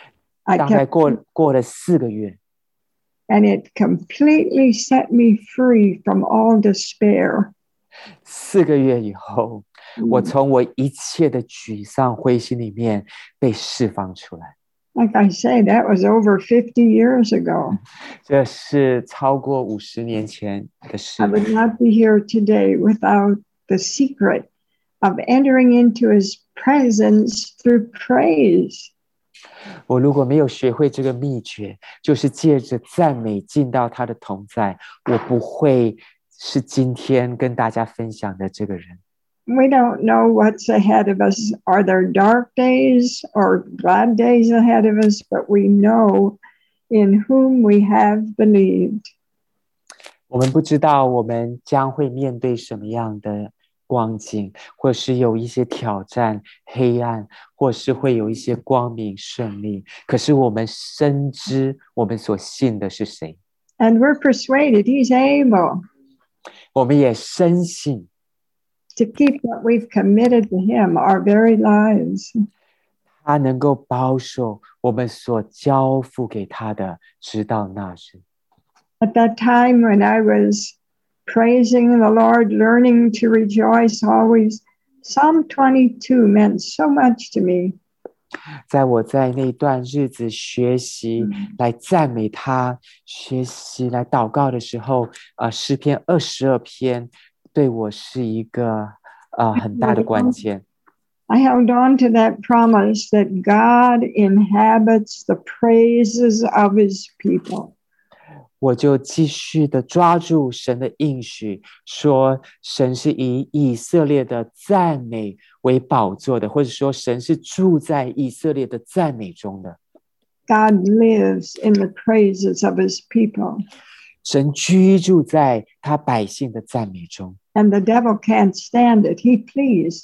Speaker 1: I
Speaker 2: 大概
Speaker 1: kept,
Speaker 2: 过过了四个月，
Speaker 1: and it completely set me free from all despair.
Speaker 2: 四个月以后，我从我一切的沮丧、灰心里面被释放出来。
Speaker 1: Like I say, that was over fifty years ago.
Speaker 2: 这是超过五十年前的事
Speaker 1: I。would not be here today without the secret of entering into His presence through praise.
Speaker 2: 我如果没有学会这个秘诀，就是借着赞美进到他的同在，我不会是今天跟大家分享的这个人。
Speaker 1: We don't know what's ahead of us. Are there dark days or glad days ahead of us? But we know in whom we have believed.
Speaker 2: 我们不知道我们将会面对什么样的光景，或是有一些挑战、黑暗，或是会有一些光明顺利。可是我们深知我们所信的是谁，
Speaker 1: And we're persuaded He's able
Speaker 2: 我们也深信
Speaker 1: to keep what we've committed to Him our very lives.
Speaker 2: 他能够保守我们所交付给他的，直到那日。
Speaker 1: At that time when I was praising the Lord, learning to rejoice always, Psalm twenty-two meant so much to me.
Speaker 2: 在我在那段日子学习来赞美他，学习来祷告的时候，呃，诗篇二十二篇对我是一个呃很大的关键。
Speaker 1: I held on to that promise that God inhabits the praises of His people.
Speaker 2: 我就继续的抓住神的应许，说神是以以色列的赞美为宝座的，或者说神是住在以色列的赞美中的。
Speaker 1: God lives in the praises of His people.
Speaker 2: 神居住在他百姓的赞美中，
Speaker 1: And the devil can't stand it. He flees.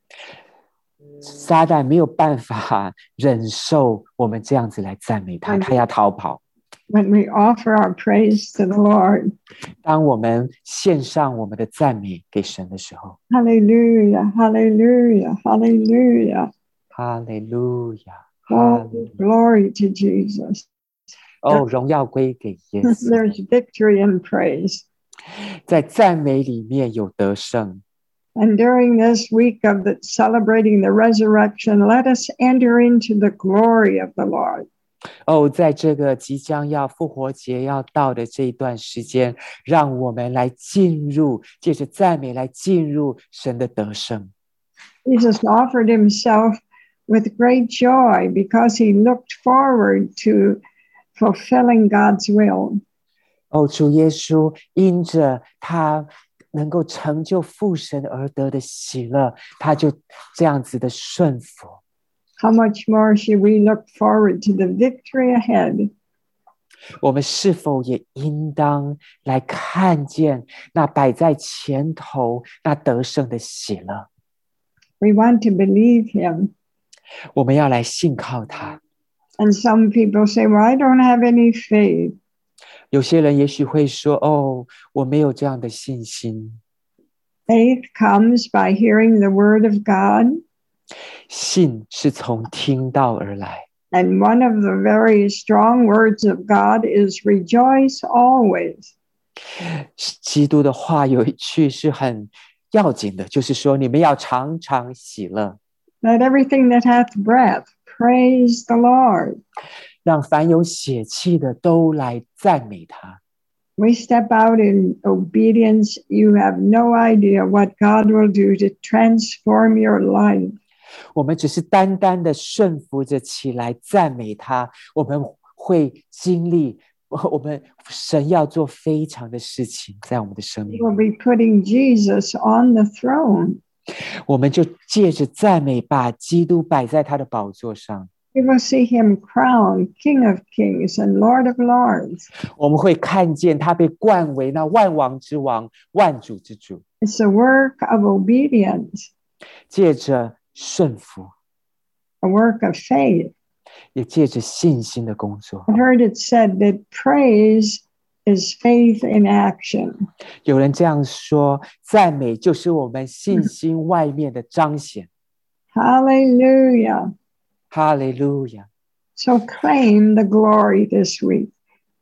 Speaker 2: 撒旦没有办法忍受我们这样子来赞美他，他要逃跑。
Speaker 1: When we offer our praise to the Lord.
Speaker 2: 当我们献上我们的赞美给神的时候，
Speaker 1: Hallelujah, hallelujah, hallelujah.
Speaker 2: 哈利路亚，
Speaker 1: Oh, glory to Jesus.
Speaker 2: 哦，荣耀归给耶稣。
Speaker 1: There's victory in praise.
Speaker 2: 在赞美里面有得胜。
Speaker 1: And during this week of the, celebrating the resurrection, let us enter into the glory of the Lord.
Speaker 2: 哦，在这个即将要复活节要到的这一段时间，让我们来进入，借着赞美来进入神的得胜。
Speaker 1: Jesus offered himself with great joy because he looked forward to fulfilling God's will.
Speaker 2: 哦，主耶稣因着他能够成就父神而得的喜乐，他就这样子的顺服。
Speaker 1: How much more should we look forward to the victory ahead?
Speaker 2: 我们是否也应当来看见那摆在前头那得胜的喜乐？
Speaker 1: We want to believe him.
Speaker 2: 我们要来信靠他。
Speaker 1: And some people say, well, I don't have any faith.
Speaker 2: 有些人也许会说，哦，我没有这样的信心。
Speaker 1: Faith comes by hearing the word of God.
Speaker 2: 信是从听到而来。
Speaker 1: And one of the very strong words of God is rejoice always.
Speaker 2: 基督的话有一句是很要紧的，就是说你们要常常喜乐。
Speaker 1: Let everything that hath breath praise the Lord.
Speaker 2: 让凡有血气的都来赞美他。
Speaker 1: We step out in obedience. You have no idea what God will do to transform your life.
Speaker 2: 我们只是单单的顺服着起来赞美他，我们会经历，我们神要做非常的事情在我们的生命。
Speaker 1: We'll be putting Jesus on the throne.
Speaker 2: 我们就借着赞美把基督摆在他的宝座上。
Speaker 1: We will see him crowned King of Kings and Lord of Lords.
Speaker 2: 我们会看见他被冠为那万王之王、万主之主。
Speaker 1: It's a work of obedience,
Speaker 2: 借着顺服，
Speaker 1: a work of faith.
Speaker 2: 也借着信心的工作。
Speaker 1: I've heard it said that praise is faith in action.
Speaker 2: 有人这样说，赞美就是我们信心外面的彰显。
Speaker 1: Hallelujah.
Speaker 2: 哈利路亚！
Speaker 1: So claim the glory this week.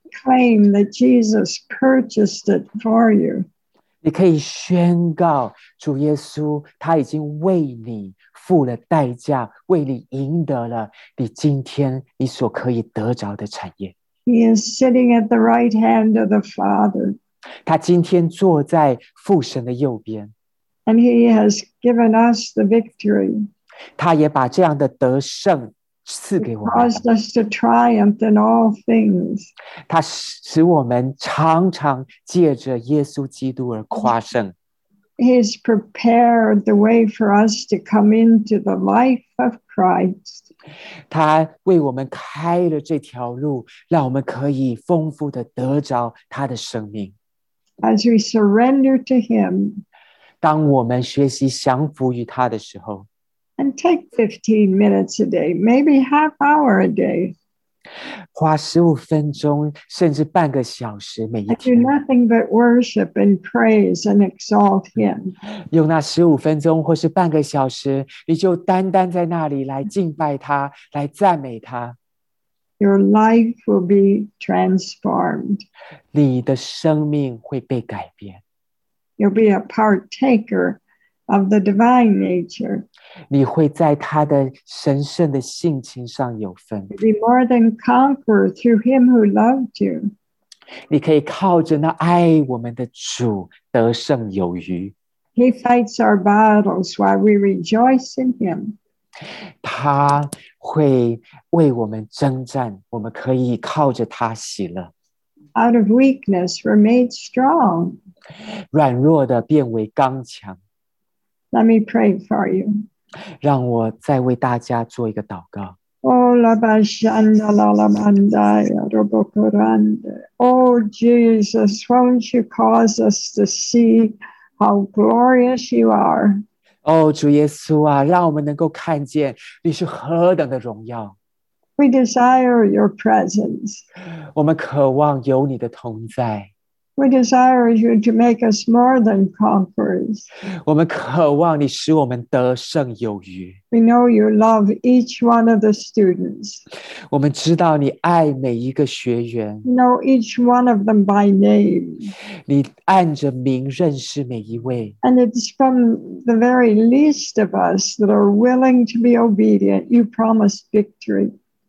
Speaker 1: Claim that Jesus purchased it for you.
Speaker 2: 你可以宣告主耶稣他已经为你付了代价，为你赢得了你今天你所可以得着的产业。
Speaker 1: He is sitting at the right hand of the Father,
Speaker 2: 他今天坐在父神的右边，
Speaker 1: and he has given us the victory,
Speaker 2: 他也把这样的得胜赐给我们，
Speaker 1: caused us to triumph in all things.
Speaker 2: 他使我们常常借着耶稣基督而夸胜。
Speaker 1: He's prepared the way for us to come into the life of Christ.
Speaker 2: 他为我们开了这条路，让我们可以丰富的得着他的生命。
Speaker 1: As we surrender to him
Speaker 2: 当我们学习降服于他的时候，
Speaker 1: and take fifteen minutes a day, maybe half hour a day,
Speaker 2: 花十五分钟甚至半个小时每一
Speaker 1: and do
Speaker 2: 天，
Speaker 1: nothing but worship and praise and exalt him.
Speaker 2: 用那十五分钟或是半个小时，你就单单在那里来敬拜他，来赞美他。
Speaker 1: Your life will be transformed.
Speaker 2: 你的生命会被改变，
Speaker 1: You'll be a partaker of the divine nature.
Speaker 2: 你会在他的神圣的性情上有份。
Speaker 1: You'll be more than conqueror through him who loved you.
Speaker 2: 你可以靠着那爱我们的主得胜有余。
Speaker 1: He fights our battles while we rejoice in him.
Speaker 2: 他会为我们征战，我们可以靠着他喜乐。
Speaker 1: Out of weakness, we're made strong.
Speaker 2: 软弱的变为刚强。
Speaker 1: Let me pray for you.
Speaker 2: 让我再为大家做一个祷告。
Speaker 1: Oh, la bashanda la la mandaya robokorande. Oh, Jesus, won't you cause us to see how glorious you are?
Speaker 2: 哦，主耶稣啊，让我们能够看见你是何等的荣耀。
Speaker 1: We desire your presence.
Speaker 2: 我们渴望有你的同在，
Speaker 1: We desire you to make us more than conquerors.
Speaker 2: 我们渴望你使我们得胜有余。
Speaker 1: We know you love each one of the students.
Speaker 2: 我们知道你爱每一个学员，
Speaker 1: You know each one of them by name.
Speaker 2: 你按着名认识每一位。
Speaker 1: And it's from the very least of us that are willing to be obedient. You promise victory.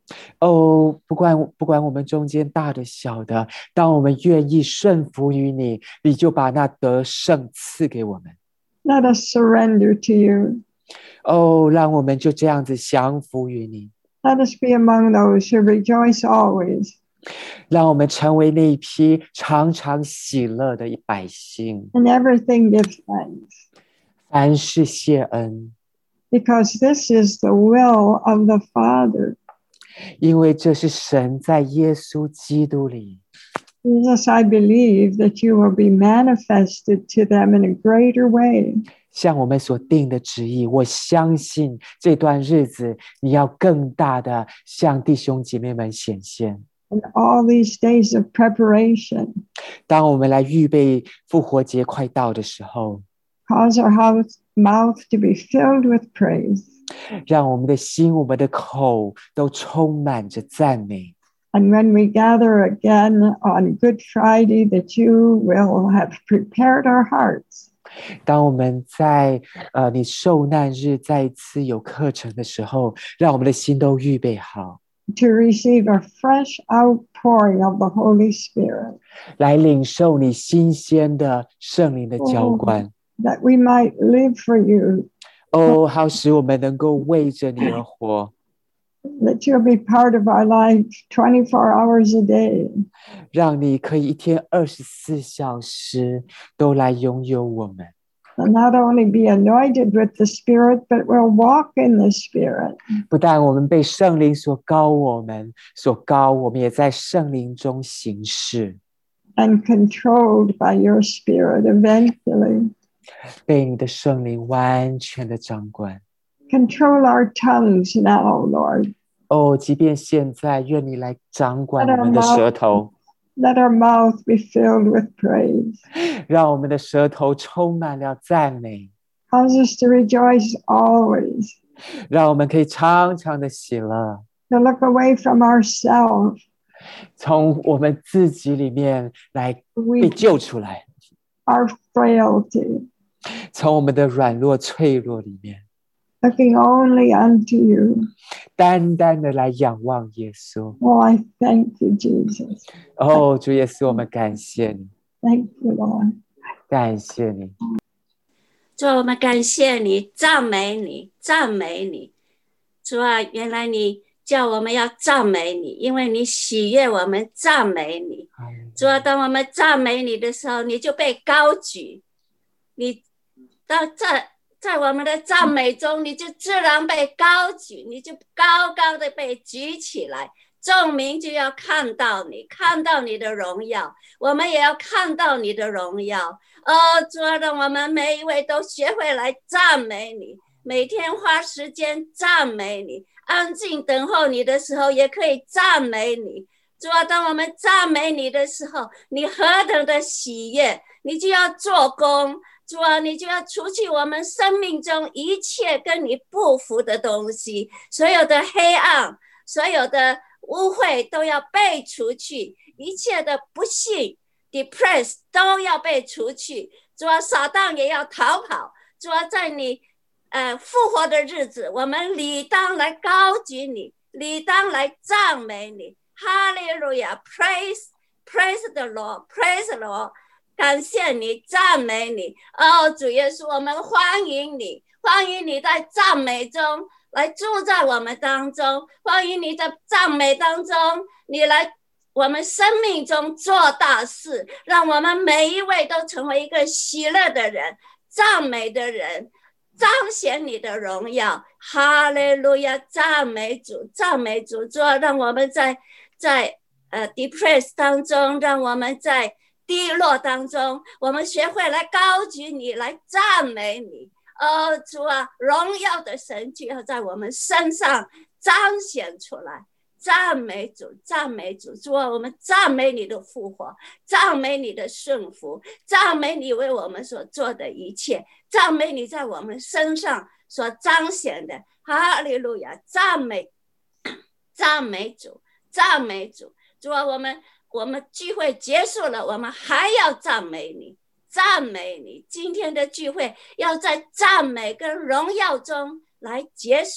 Speaker 2: 哦，不管不管我们中间大的小的，当我们愿意顺服于你，你就把那得胜赐给我们。
Speaker 1: Let us surrender to you.
Speaker 2: 哦，让我们就这样子降服于你。
Speaker 1: Let us be among those who rejoice always.
Speaker 2: 让我们成为那一批常常喜乐的百姓。
Speaker 1: In everything give thanks.
Speaker 2: 凡事谢恩。
Speaker 1: Because this is the will of the Father.
Speaker 2: 因为这是神在耶稣基督里。
Speaker 1: Jesus, I believe that you will be manifested to them in a greater way.
Speaker 2: 像我们所定的旨意，我相信这段日子你要更大的向弟兄姐妹们显现。
Speaker 1: And all these days of preparation.
Speaker 2: 当我们来预备复活节快到的时候，
Speaker 1: cause our mouth to be filled with praise.
Speaker 2: 让我们的心、我们的口都充满着赞美。
Speaker 1: And when we gather again on Good Friday, that you will have prepared our hearts.
Speaker 2: 当我们在呃你受难日再一次有课程的时候，让我们的心都预备好。
Speaker 1: To receive a fresh outpouring of the Holy Spirit.
Speaker 2: 来领受你新鲜的圣灵的浇灌。
Speaker 1: Oh, that we might live for you.
Speaker 2: 哦，好使我们能够为着你而活。
Speaker 1: That you'll be part of our life twenty-four hours a day.
Speaker 2: 让你可以一天二十四小时都来拥有我们。
Speaker 1: And not only be anointed with the Spirit, but we'll walk in the Spirit.
Speaker 2: 不但我们被圣灵所膏我们所膏，我们也在圣灵中行事。
Speaker 1: And controlled by your Spirit eventually.
Speaker 2: 被你的圣灵完全的掌管。
Speaker 1: Control our tongues now, Lord.
Speaker 2: 哦，即便现在，愿你来掌管我们的舌头。
Speaker 1: Let our mouth be filled with praise.
Speaker 2: 让我们的舌头充满了赞美。
Speaker 1: Cause us to rejoice always.
Speaker 2: 让我们可以常常的喜乐。
Speaker 1: To look away from ourselves.
Speaker 2: 从我们自己里面来被救出来。
Speaker 1: Our frailty.
Speaker 2: 从我们的软弱脆弱里面。
Speaker 1: Looking only unto you.
Speaker 2: 单单的来仰望耶稣。
Speaker 1: Oh, I thank you, Jesus.
Speaker 2: 哦，主耶稣，我们感谢你。
Speaker 1: Thank you, Lord.
Speaker 2: 感谢你。
Speaker 3: 主，我们感谢你，赞美你，赞美你。主啊，原来你叫我们要赞美你，因为你喜悦我们赞美你。主啊，当我们赞美你的时候，你就被高举。你当在在我们的赞美中，你就自然被高举，你就高高的被举起来，众民就要看到你，看到你的荣耀，我们也要看到你的荣耀。哦，主啊，让我们每一位都学会来赞美你，每天花时间赞美你，安静等候你的时候也可以赞美你。主啊，当我们赞美你的时候，你何等的喜悦，你就要做工。主啊，你就要除去我们生命中一切跟你不符的东西，所有的黑暗，所有的污秽都要被除去，一切的不幸 depress 都要被除去。主啊，撒旦也要逃跑。主啊，在你呃复活的日子，我们理当来高举你，理当来赞美你。哈利路亚 praise praise the Lord praise the Lord。感谢你，赞美你。哦，主耶稣，我们欢迎你，欢迎你在赞美中来住在我们当中，欢迎你在赞美当中，你来我们生命中做大事，让我们每一位都成为一个喜乐的人，赞美的人，彰显你的荣耀。哈利路亚，赞美主，赞美主。主啊，让我们在在呃 depress 当中，让我们在低落当中，我们学会来高举你，来赞美你。哦，主啊，荣耀的神就要在我们身上彰显出来。赞美主，赞美主。主啊，我们赞美你的复活，赞美你的顺服，赞美你为我们所做的一切，赞美你在我们身上所彰显的。哈利路亚，赞美赞美主，赞美主。主啊，我们我们聚会结束了，我们还要赞美你，赞美你。今天的聚会要在赞美跟荣耀中来结束。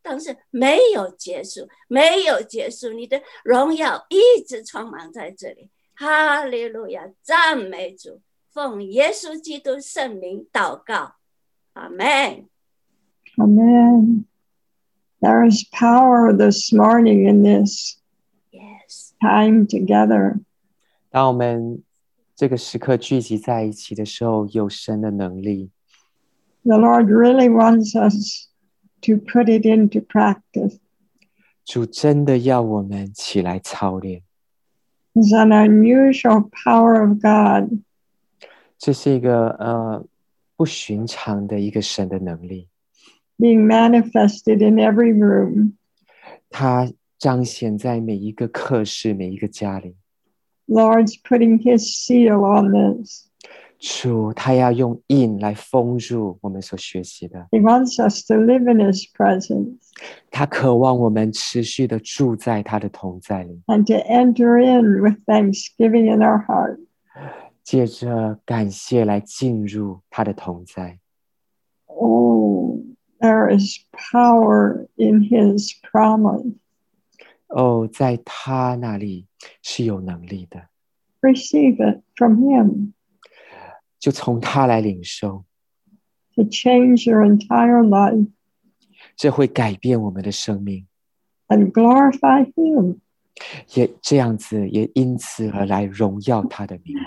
Speaker 4: 但是没有结束，没有结束，你的荣耀一直充满在这里。哈利路亚，赞美主，奉耶稣基督圣名祷告，阿们。
Speaker 1: Amen. There is power this morning in this
Speaker 4: Yes.
Speaker 1: time together.
Speaker 2: 当我们这个时刻聚集在一起的时候，有神的能力。
Speaker 1: The Lord really wants us to put it into practice.
Speaker 2: 主真的要我们起来操练。
Speaker 1: It's an unusual power of God.
Speaker 2: 这是一个呃不寻常的一个神的能力。
Speaker 1: Being manifested in every room.
Speaker 2: 它彰显在每一个课室、每一个家里。
Speaker 1: Lord's putting His seal on this.
Speaker 2: 主他要用印来封住我们所学习的。
Speaker 1: He wants us to live in His presence.
Speaker 2: 他渴望我们持续的住在他的同在里。
Speaker 1: And to enter in with thanksgiving in our heart.
Speaker 2: 借着感谢来进入他的同在。
Speaker 1: Oh, there is power in His promise.
Speaker 2: 哦，在他那里是有能力的。
Speaker 1: Receive it from Him.
Speaker 2: 就从他来领受。
Speaker 1: To change your entire life.
Speaker 2: 这会改变我们的生命。
Speaker 1: And glorify Him.
Speaker 2: 也这样子，也因此而来荣耀他的名。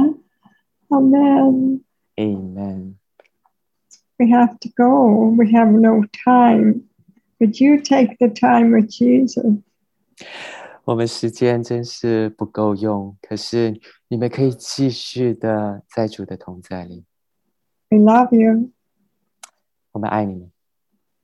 Speaker 1: Amen.
Speaker 2: Amen.
Speaker 1: We have to go. We have no time. Would you take the time with Jesus?
Speaker 2: 我们时间真是不够用，可是你们可以继续的在主的同在里。
Speaker 1: We love you.
Speaker 2: 我们爱你们。